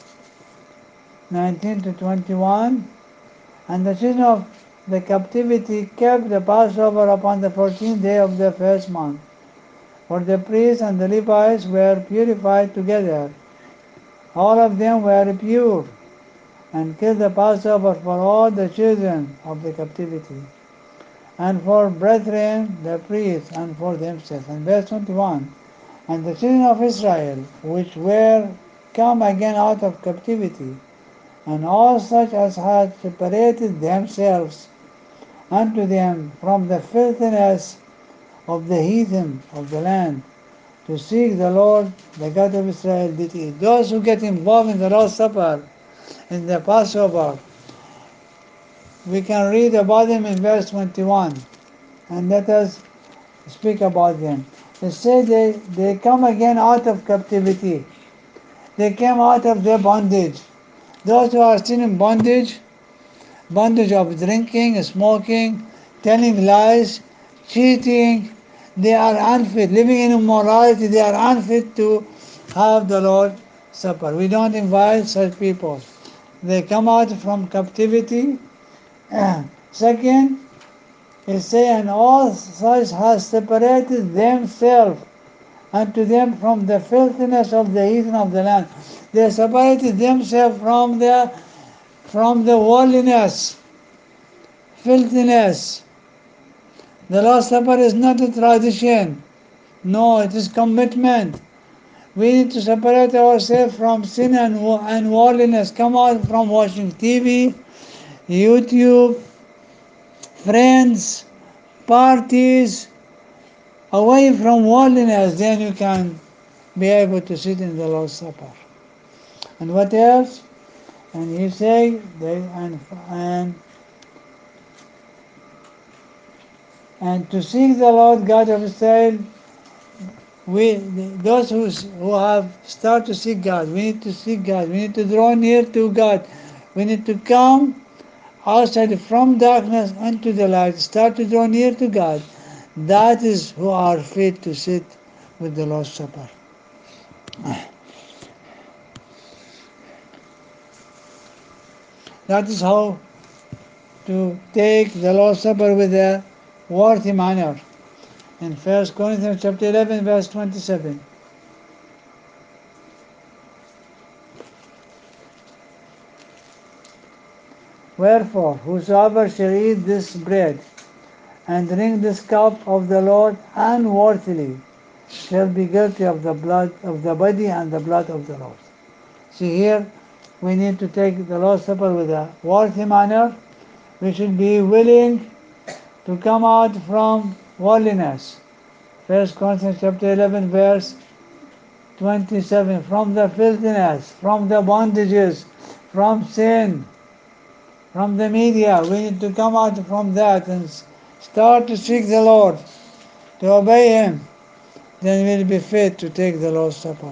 19 to 21. And the children of the captivity kept the Passover upon the 14th day of the first month. For the priests and the Levites were purified together. All of them were pure, and killed the Passover for all the children of the captivity, and for brethren the priests, and for themselves. And verse 21, and the children of Israel, which were come again out of captivity, and all such as had separated themselves unto them from the filthiness of the heathen of the land, to seek the Lord, the God of Israel, did eat. Those who get involved in the Lord's Supper, in the Passover, we can read about them in verse 21, and let us speak about them. It says they come again out of captivity. They came out of their bondage. Those who are still in bondage of drinking, smoking, telling lies, cheating, they are unfit. Living in immorality, they are unfit to have the Lord's Supper. We don't invite such people. They come out from captivity. Second, it says, and all such has separated themselves unto them from the filthiness of the heathen of the land. They separated themselves from the worldliness, filthiness. The Lord's Supper is not a tradition. No, it is commitment. We need to separate ourselves from sin and worldliness. Come out from watching TV, YouTube, friends, parties, away from worldliness. Then you can be able to sit in the Lord's Supper. And what else? And he say, and to seek the Lord God of Israel. Those who have started to seek God, we need to seek God. We need to draw near to God. We need to come outside from darkness unto the light. Start to draw near to God. That is who are fit to sit with the Lord's Supper. That is how to take the Lord's Supper with a worthy manner. In 1 Corinthians chapter 11, verse 27. Wherefore, whosoever shall eat this bread and drink this cup of the Lord unworthily shall be guilty of the blood of the body and the blood of the Lord. See here, we need to take the Lord's Supper with a worthy manner. We should be willing to come out from worldliness. 1 Corinthians chapter 11, verse 27. From the filthiness, from the bondages, from sin, from the media. We need to come out from that and start to seek the Lord, to obey Him. Then we'll be fit to take the Lord's Supper.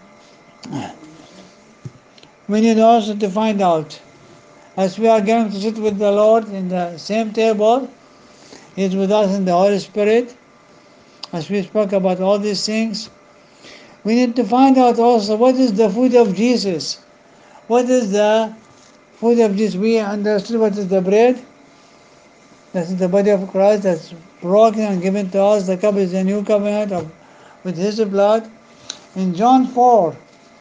We need also to find out, as we are going to sit with the Lord in the same table, He is with us in the Holy Spirit, as we spoke about all these things. We need to find out also what is the food of Jesus. What is the food of Jesus? We understood what is the bread. That is the body of Christ that's broken and given to us. The cup is the new covenant with His blood. In John 4,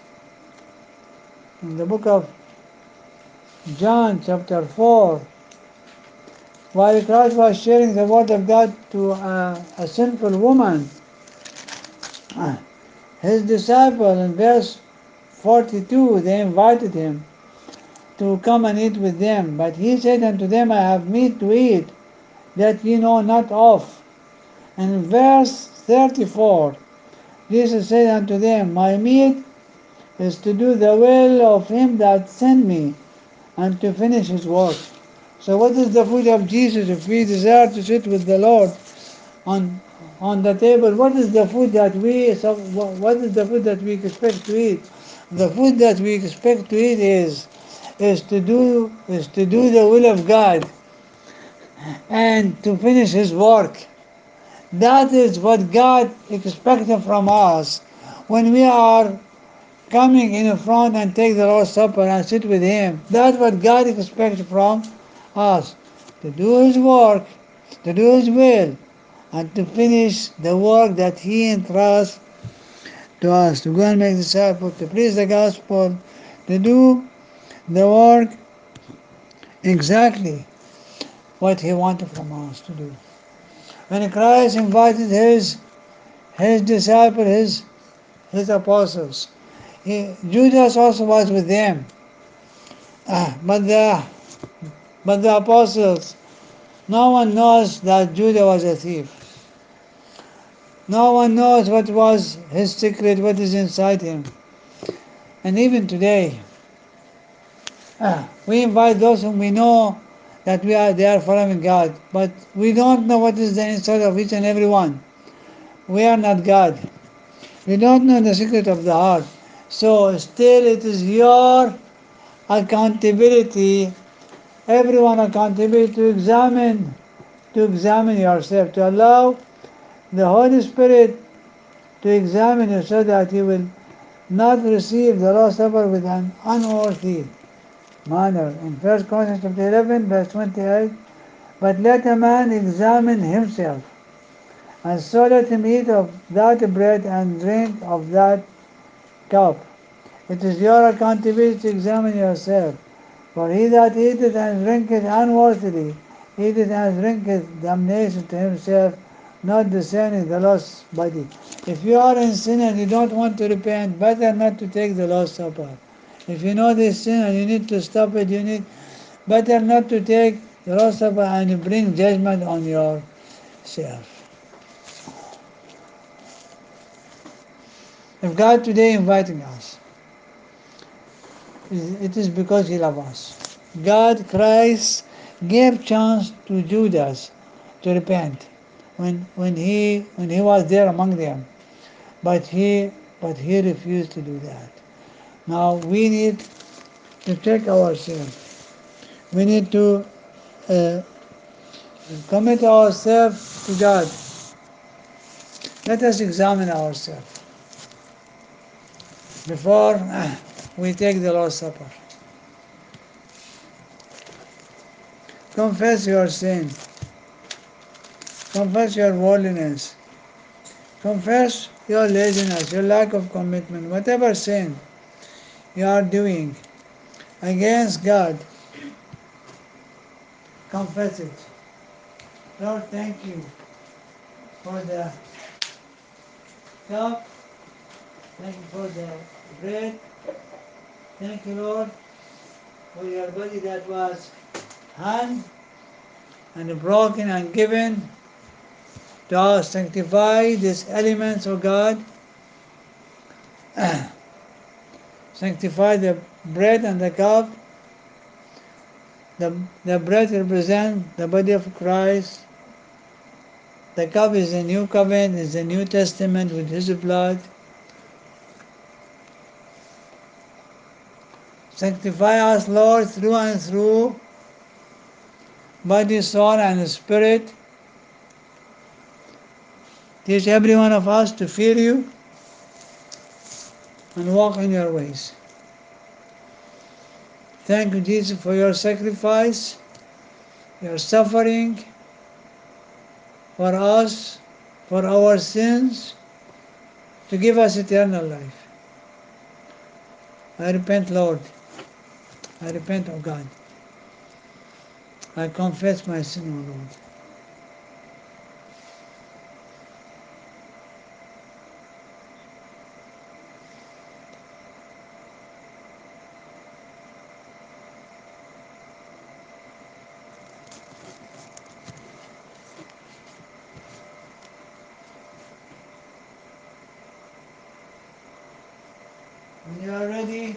in the book of John chapter 4, while Christ was sharing the word of God to a sinful woman, His disciples in verse 42, they invited Him to come and eat with them. But He said unto them, I have meat to eat that ye know not of. And in verse 34, Jesus said unto them, my meat is to do the will of Him that sent me, and to finish His work. So what is the food of Jesus? If we desire to sit with the Lord on the table, what is the food that what is the food that we expect to eat? The food that we expect to eat is to do the will of God and to finish His work. That is what God expects from us when we are coming in front and take the Lord's Supper and sit with Him. That's what God expects from us, to do His work, to do His will, and to finish the work that He entrusts to us, to go and make disciples, to preach the gospel, to do the work exactly what He wanted from us to do. When Christ invited His disciples, His apostles, Judas also was with them. But the apostles, no one knows that Judas was a thief. No one knows what was his secret, what is inside him. And even today, we invite those whom we know that they are following God, but we don't know what is the inside of each and every one. We are not God. We don't know the secret of the heart. So still it is your accountability, everyone accountability to examine yourself, to allow the Holy Spirit to examine you so that He will not receive the Lord's Supper with an unworthy manner. In 1 Corinthians chapter 11, verse 28, but let a man examine himself, and so let him eat of that bread and drink of that cup. It is your accountability to examine yourself. For he that eateth and drinketh unworthily, eateth and drinketh damnation to himself, not discerning the Lord's body. If you are in sin and you don't want to repent, better not to take the Lord's Supper. If you know this sin and you need to stop it, better not to take the Lord's Supper and you bring judgment on yourself. If God today inviting us, it is because He loves us. God, Christ, gave chance to Judas to repent when he was there among them, but he refused to do that. Now we need to check ourselves. We need to uh, commit ourselves to God. Let us examine ourselves before we take the Lord's Supper. Confess your sin. Confess your worldliness. Confess your laziness, your lack of commitment, whatever sin you are doing against God. Confess it. Lord, thank you for the cup. Thank you for the bread. Thank you, Lord, for your body that was hand and broken and given to us. Sanctify these elements, O God. Sanctify the bread and the cup. The bread represents the body of Christ. The cup is the new covenant, is the New Testament with His blood. Sanctify us, Lord, through and through, body, soul, and spirit. Teach every one of us to fear you and walk in your ways. Thank you, Jesus, for your sacrifice, your suffering for us, for our sins, to give us eternal life. I repent, Lord. I repent, O God. I confess my sin, O Lord. When you are ready,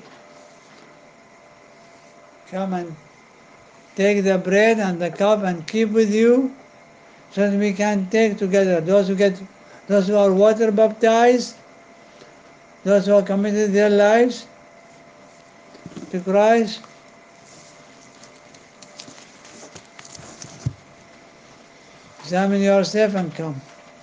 come and take the bread and the cup and keep with you, so that we can take together. Those who are water baptized, those who have committed their lives to Christ, examine yourself and come.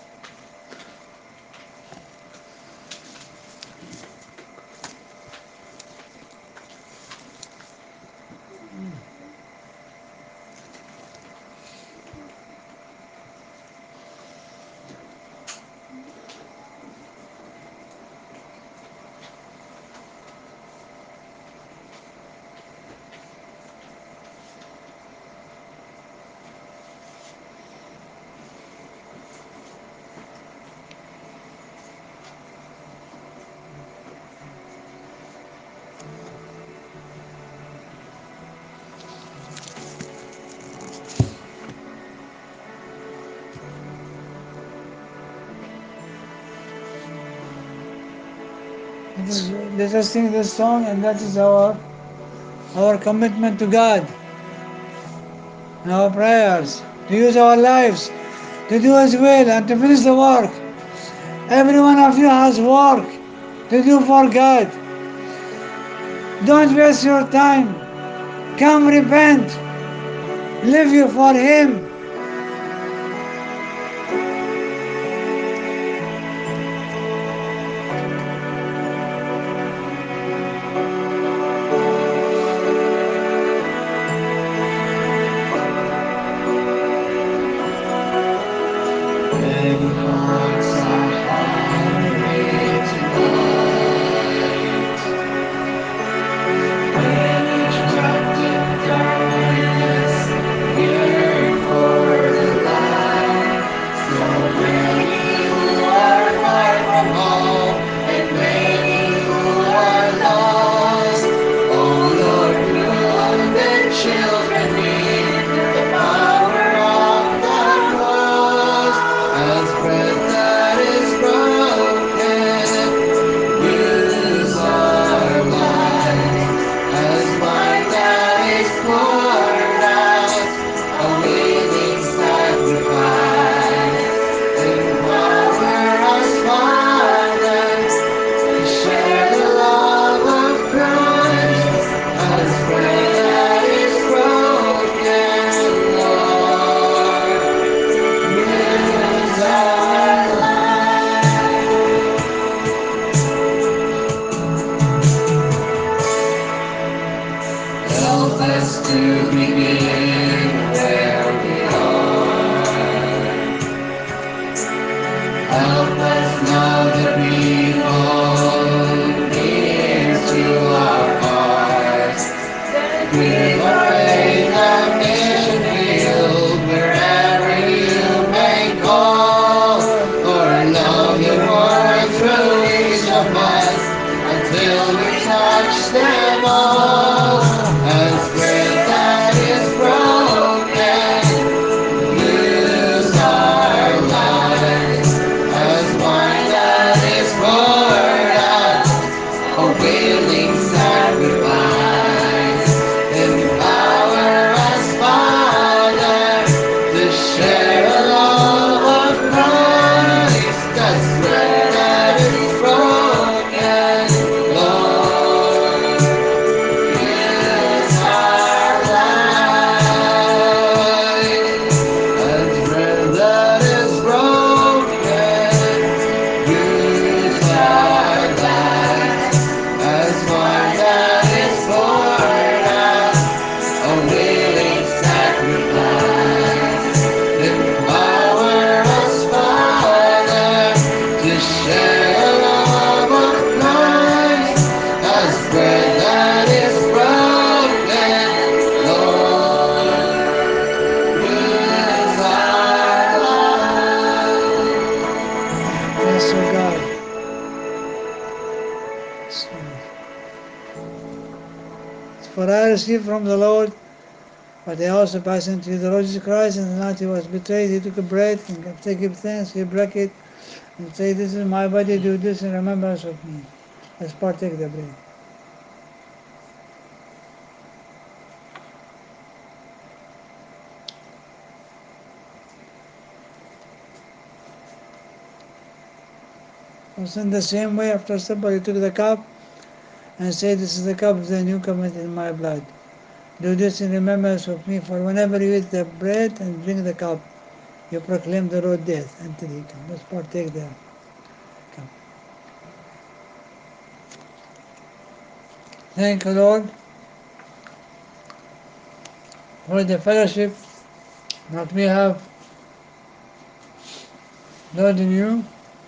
Let us sing this song, and that is our commitment to God, and our prayers, to use our lives, to do His will, and to finish the work. Every one of you has work to do for God. Don't waste your time. Come repent. Live you for Him. received from the Lord, but they also pass into the Lord Jesus Christ. And the night he was betrayed, he took a bread, and after give thanks, he broke it, and say, "This is my body, do this in remembrance of me." Let's partake the bread. Also in the same way, after supper, he took the cup, and said, "This is the cup of the new covenant in my blood. Do this in remembrance of me, for whenever you eat the bread and drink the cup, you proclaim the Lord's death until he comes." Let's partake the cup. Thank you, Lord, for the fellowship that we have, Lord, in you.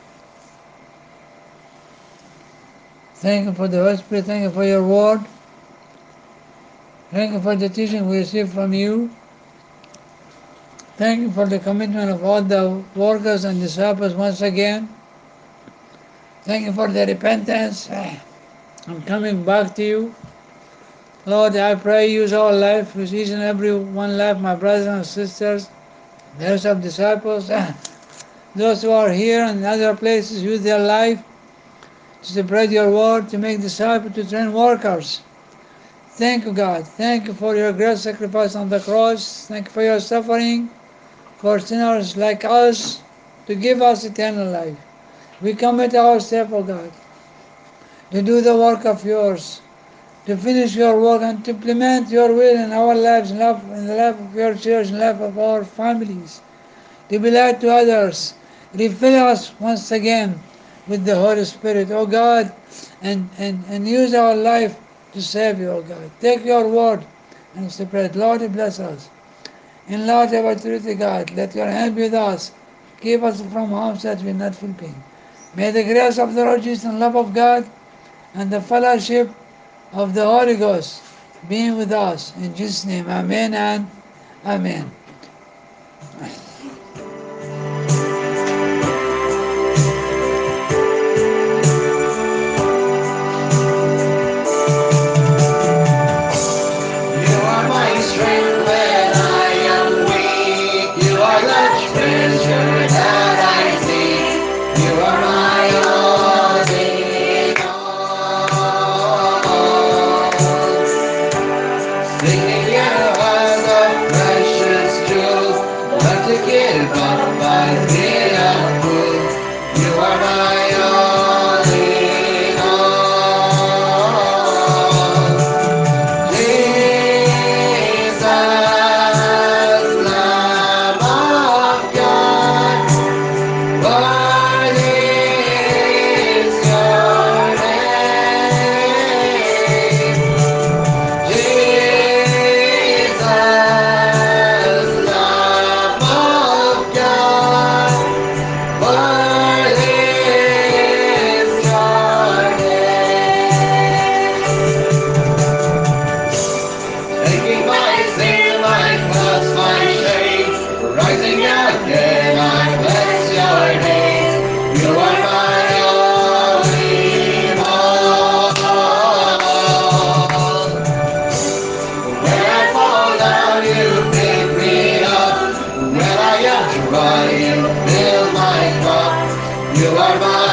Thank you for the Holy Spirit. Thank you for your word. Thank you for the teaching we receive from you. Thank you for the commitment of all the workers and disciples once again. Thank you for the repentance and coming back to you. Lord, I pray use our life, use each and every one life, my brothers and sisters, the rest of disciples, those who are here and other places, use their life to spread your word, to make disciples, to train workers. Thank you, God. Thank you for your great sacrifice on the cross. Thank you for your suffering for sinners like us to give us eternal life. We commit ourselves, O God, to do the work of yours, to finish your work and to implement your will in our lives, in the life of your church, in the life of our families, to be light to others. Refill us once again with the Holy Spirit, O God, and use our life to serve you, O God. Take your word and spread. Lord, bless us. Enlarge our territory, God. Let your hand be with us. Keep us from harm that we not feel pain. May the grace of the Lord Jesus and love of God and the fellowship of the Holy Ghost be with us. In Jesus' name, amen and amen. You are my strength when I am weak. You are the treasure that I seek. You are my all in all. Singing your heart of precious truth, not to give up my fear of food. You are my all in all. Jesus, Lamb of God, what is your name? Jesus, Lamb of God, what is your name? Taking my sin, my cross, my shame, rising again, I bless your name. You are my all in all. When I fall down, you pick me up. When I am dry, you fill my cup. You are my